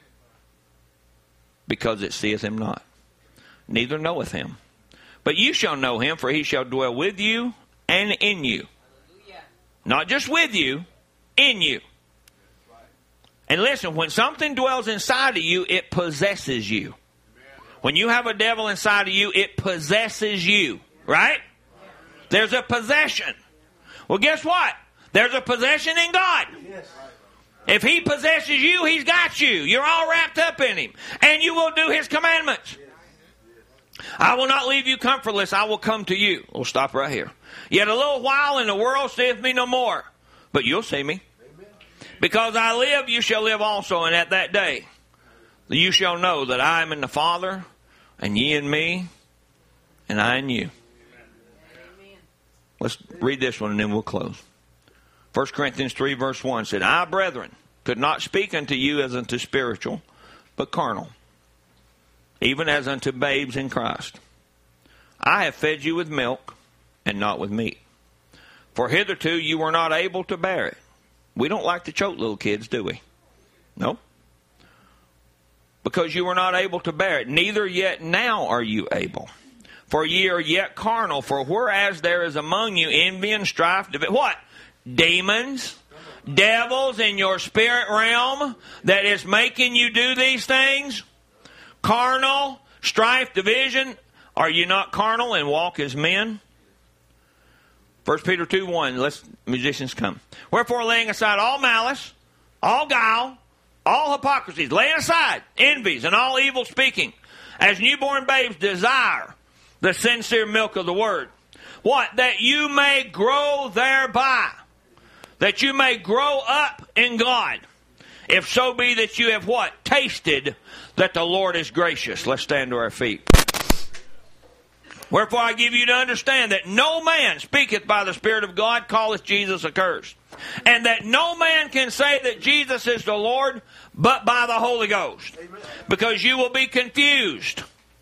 because it seeth him not, neither knoweth him. But you shall know him, for he shall dwell with you and in you. Not just with you, in you. And listen, when something dwells inside of you, it possesses you. When you have a devil inside of you, it possesses you. Right? There's a possession. Well, guess what? There's a possession in God. If he possesses you, he's got you. You're all wrapped up in him. And you will do his commandments. I will not leave you comfortless. I will come to you. We'll stop right here. Yet a little while and the world seeth me no more. But you'll see me. Because I live, you shall live also. And at that day, you shall know that I am in the Father, and ye in me, and I in you. Let's read this one and then we'll close. 1 Corinthians 3 verse 1 said, I, brethren, could not speak unto you as unto spiritual, but carnal, even as unto babes in Christ. I have fed you with milk and not with meat. For hitherto you were not able to bear it. We don't like to choke little kids, do we? No. Because you were not able to bear it. Neither yet now are you able. For ye are yet carnal. For whereas there is among you envy and strife, what? Demons, devils in your spirit realm that is making you do these things. Carnal, strife, division. Are you not carnal and walk as men? 1 Peter 2:1. Let's musicians come. Wherefore, laying aside all malice, all guile, all hypocrisies, laying aside envies and all evil speaking, as newborn babes desire the sincere milk of the word. What? That you may grow thereby. That you may grow up in God. if so be that you have what? Tasted that the Lord is gracious. Let's stand to our feet. Wherefore I give you to understand that no man speaketh by the Spirit of God calleth Jesus accursed, and that no man can say that Jesus is the Lord but by the Holy Ghost, because you will be confused.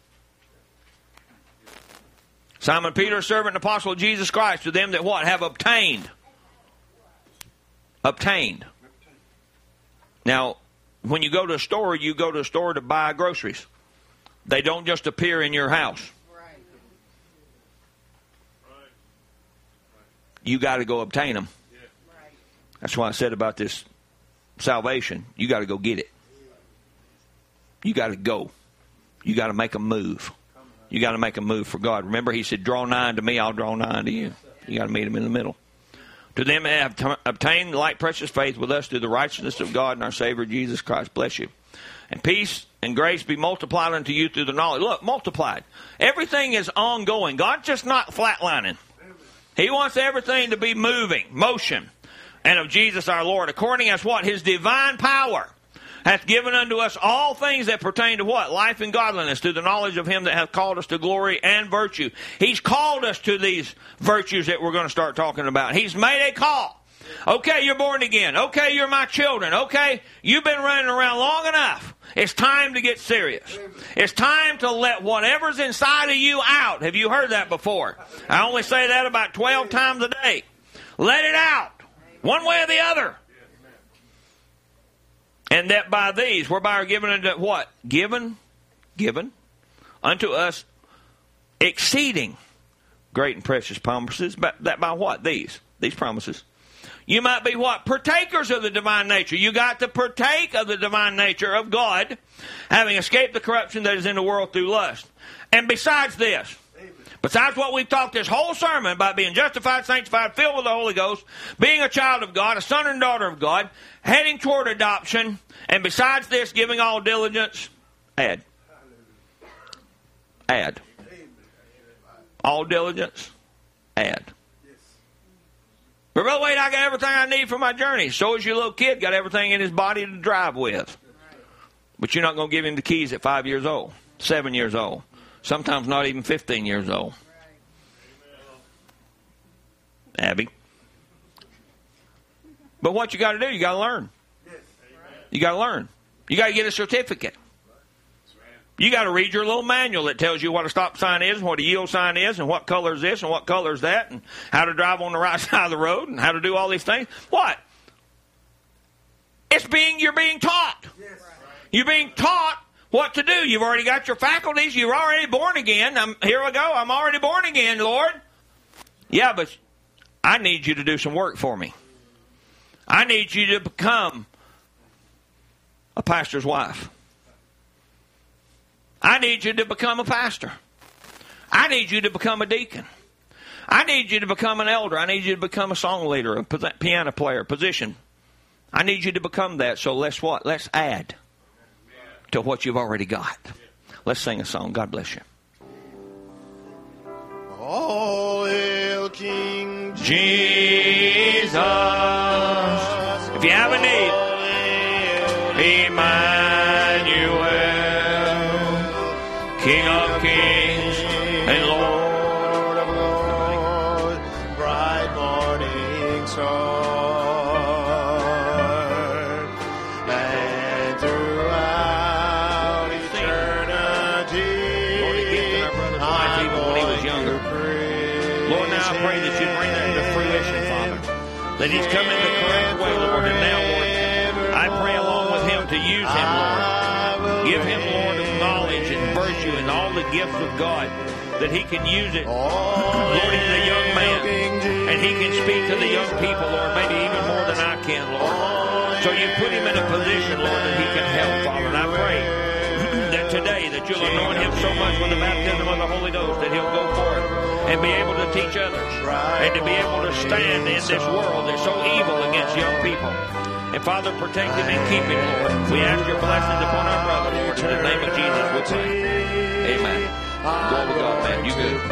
Simon Peter, servant and apostle of Jesus Christ, to them that what? Have obtained. Obtained. Now, when you go to a store, you go to a store to buy groceries. They don't just appear in your house. You got to go obtain them. That's why I said about this salvation. You got to go get it. You got to go. You got to make a move. You got to make a move for God. Remember, he said, draw nigh unto me, I'll draw nigh unto you. You got to meet him in the middle. To them that have obtained like precious faith with us through the righteousness of God and our Savior Jesus Christ. Bless you. And peace and grace be multiplied unto you through the knowledge. Look, multiplied. Everything is ongoing. God's just not flatlining. He wants everything to be moving, motion. And of Jesus our Lord, according as what? His divine power hath given unto us all things that pertain to what? Life and godliness, through the knowledge of him that hath called us to glory and virtue. He's called us to these virtues that we're going to start talking about. He's made a call. Okay, you're born again. Okay, you're my children. Okay, you've been running around long enough. It's time to get serious. It's time to let whatever's inside of you out. Have you heard that before? I only say that about 12 times a day. Let it out. One way or the other. And that by these, whereby are given unto what? Given unto us exceeding great and precious promises. But that by what? These promises. You might be what? Partakers of the divine nature. You got to partake of the divine nature of God, having escaped the corruption that is in the world through lust. And besides this, besides what we've talked this whole sermon about being justified, sanctified, filled with the Holy Ghost, being a child of God, a son and daughter of God, heading toward adoption, and besides this, giving all diligence, add. All diligence, add. But Brother Wade, I got everything I need for my journey. So is your little kid got everything in his body to drive with. But you're not going to give him the keys at 5 years old, 7 years old. Sometimes not even 15 years old. Abby. But what you got to do, you got to learn. You got to learn. You got to get a certificate. You got to read your little manual that tells you what a stop sign is, and what a yield sign is, and what color is this, and what color is that, and how to drive on the right side of the road, and how to do all these things. What? You're being taught. You're being taught what to do. You've already got your faculties. You're already born again. Here we go. I'm already born again, Lord. Yeah, but I need you to do some work for me. I need you to become a pastor's wife. I need you to become a pastor. I need you to become a deacon. I need you to become an elder. I need you to become a song leader, a piano player, position. I need you to become that. So let's what? Let's add to what you've already got. Let's sing a song. God bless you. All hail King Jesus. If you have a need, Emmanuel, King of kings and Lord of lords, bright morning star, and throughout eternity, Lord, he gifted our brother's life even when he was younger. Lord, now I pray that you bring that to fruition, Father. That he's come in the correct way, Lord, and now, Lord, I pray along with him to use him, Lord. Give him, Lord, of knowledge and virtue and all the gifts of God, that he can use it, Lord, he's a young man, and he can speak to the young people, Lord, maybe even more than I can, Lord. So you put him in a position, Lord, that he can help, Father. And I pray that today that you'll anoint him so much with the baptism of the Holy Ghost that he'll go forth and be able to teach others and to be able to stand in this world that's so evil against young people. And Father, protect him and keep him, Lord. We ask your blessings upon our brother, Lord. In the name of Jesus, we pray. Amen. Glory to God, man. You good.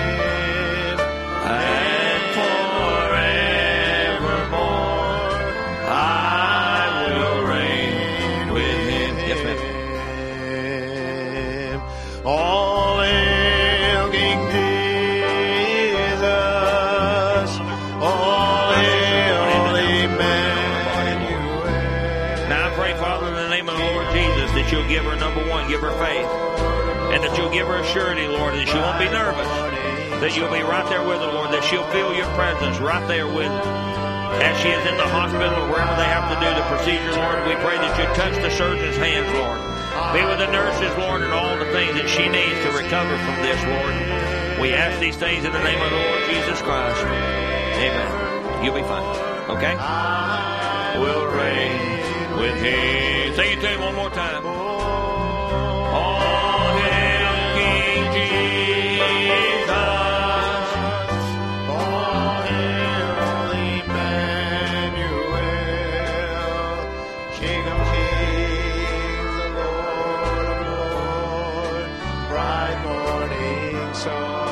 And forevermore, that you'll give her, number one, give her faith. And that you'll give her a surety, Lord, that she won't be nervous. That you'll be right there with her, Lord, that she'll feel your presence right there with her. As she is in the hospital or wherever they have to do the procedure, Lord, we pray that you touch the surgeon's hands, Lord. Be with the nurses, Lord, and all the things that she needs to recover from this, Lord. We ask these things in the name of the Lord Jesus Christ. Amen. You'll be fine. Okay? I will reign with him. Sing it to him one more time. All hail King Jesus. All hail Emmanuel, King of kings, the Lord of lords, bright morning star.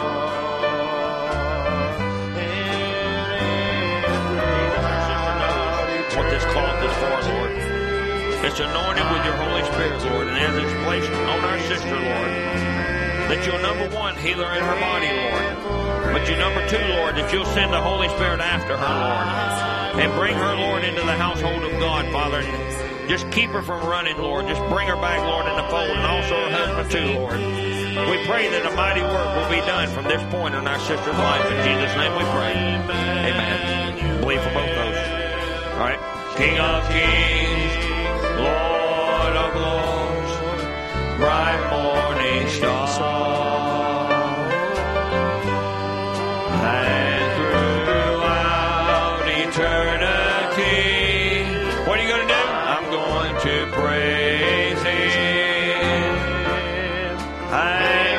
What this cloth is for, Lord. It's anointed with your Holy Spirit, Lord, and as it's placed on our sister, Lord, that you'll, number one, heal her in her body, Lord. But you, number two, Lord, that you'll send the Holy Spirit after her, Lord, and bring her, Lord, into the household of God, Father. Just keep her from running, Lord. Just bring her back, Lord, in the fold, and also her husband, too, Lord. We pray that a mighty work will be done from this point in our sister's life. In Jesus' name we pray. Amen. Believe for both those. All right. King of kings, Lord of lords, bright morning star, and throughout eternity, what are you going to do? I'm going to praise him, and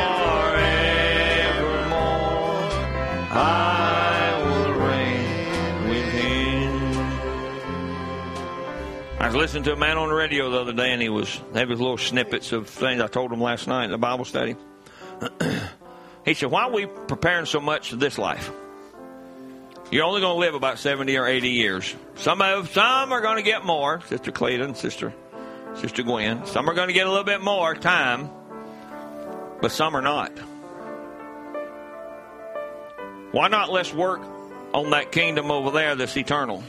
forevermore I will reign with him. I was listening to a man on the radio the other day, and there was little snippets of things I told him last night in the Bible study. He said, why are we preparing so much for this life? You're only going to live about 70 or 80 years. Some are going to get more, Sister Clayton, Sister Gwen. Some are going to get a little bit more time, but some are not. Why not let's work on that kingdom over there that's eternal?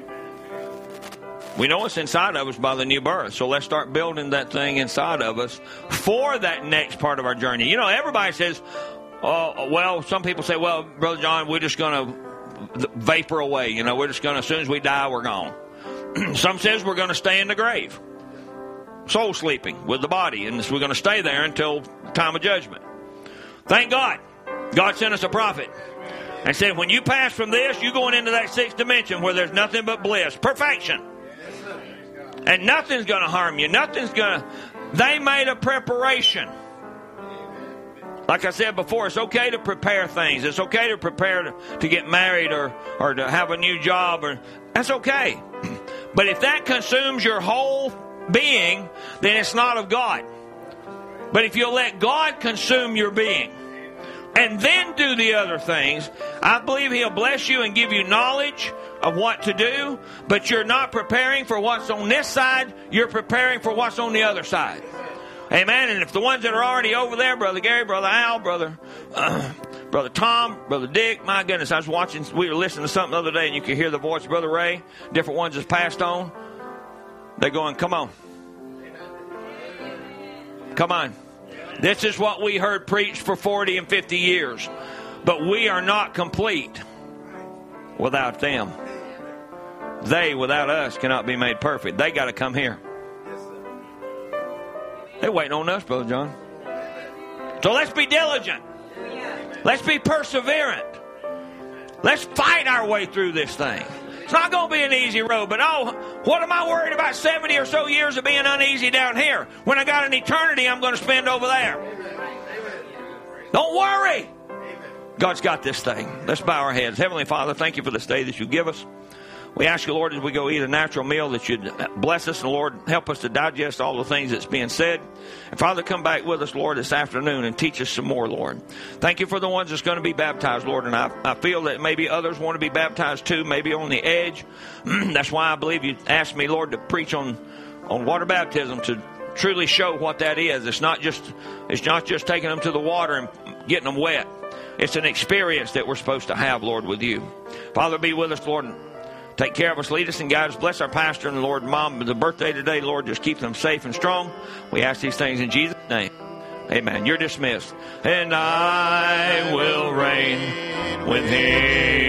We know it's inside of us by the new birth, so let's start building that thing inside of us for that next part of our journey. You know, everybody says, some people say, well, Brother John, we're just going to vapor away. You know, we're just going to, as soon as we die, we're gone. Some says we're going to stay in the grave, soul sleeping with the body, and we're going to stay there until time of judgment. Thank God. God sent us a prophet and said, when you pass from this, you're going into that sixth dimension where there's nothing but bliss, perfection. And nothing's going to harm you. They made a preparation. Like I said before, it's okay to prepare things. It's okay to prepare to get married or to have a new job. That's okay. But if that consumes your whole being, then it's not of God. But if you'll let God consume your being and then do the other things, I believe He'll bless you and give you knowledge of what to do, but you're not preparing for what's on this side, you're preparing for what's on the other side. Amen. And if the ones that are already over there, Brother Gary, Brother Al, Brother Tom, Brother Dick, my goodness, we were listening to something the other day and you could hear the voice of Brother Ray, different ones that's passed on. They're going, come on. Come on. This is what we heard preached for 40 and 50 years. But we are not complete without them. They, without us, cannot be made perfect. They got to come here. They're waiting on us, Brother John. So let's be diligent. Let's be perseverant. Let's fight our way through this thing. It's not going to be an easy road, but what am I worried about 70 or so years of being uneasy down here when I got an eternity I'm going to spend over there? Don't worry. God's got this thing. Let's bow our heads. Heavenly Father, thank you for this day that you give us. We ask you, Lord, as we go eat a natural meal, that you'd bless us, and Lord, help us to digest all the things that's being said. And Father, come back with us, Lord, this afternoon and teach us some more, Lord. Thank you for the ones that's going to be baptized, Lord. And I feel that maybe others want to be baptized too, maybe on the edge. That's why I believe you asked me, Lord, to preach on water baptism, to truly show what that is. It's not just taking them to the water and getting them wet. It's an experience that we're supposed to have, Lord, with you. Father, be with us, Lord. Take care of us, lead us, and guide us. Bless our pastor and Lord, Mom, the birthday today. Lord, just keep them safe and strong. We ask these things in Jesus' name. Amen. You're dismissed. And I will reign with him.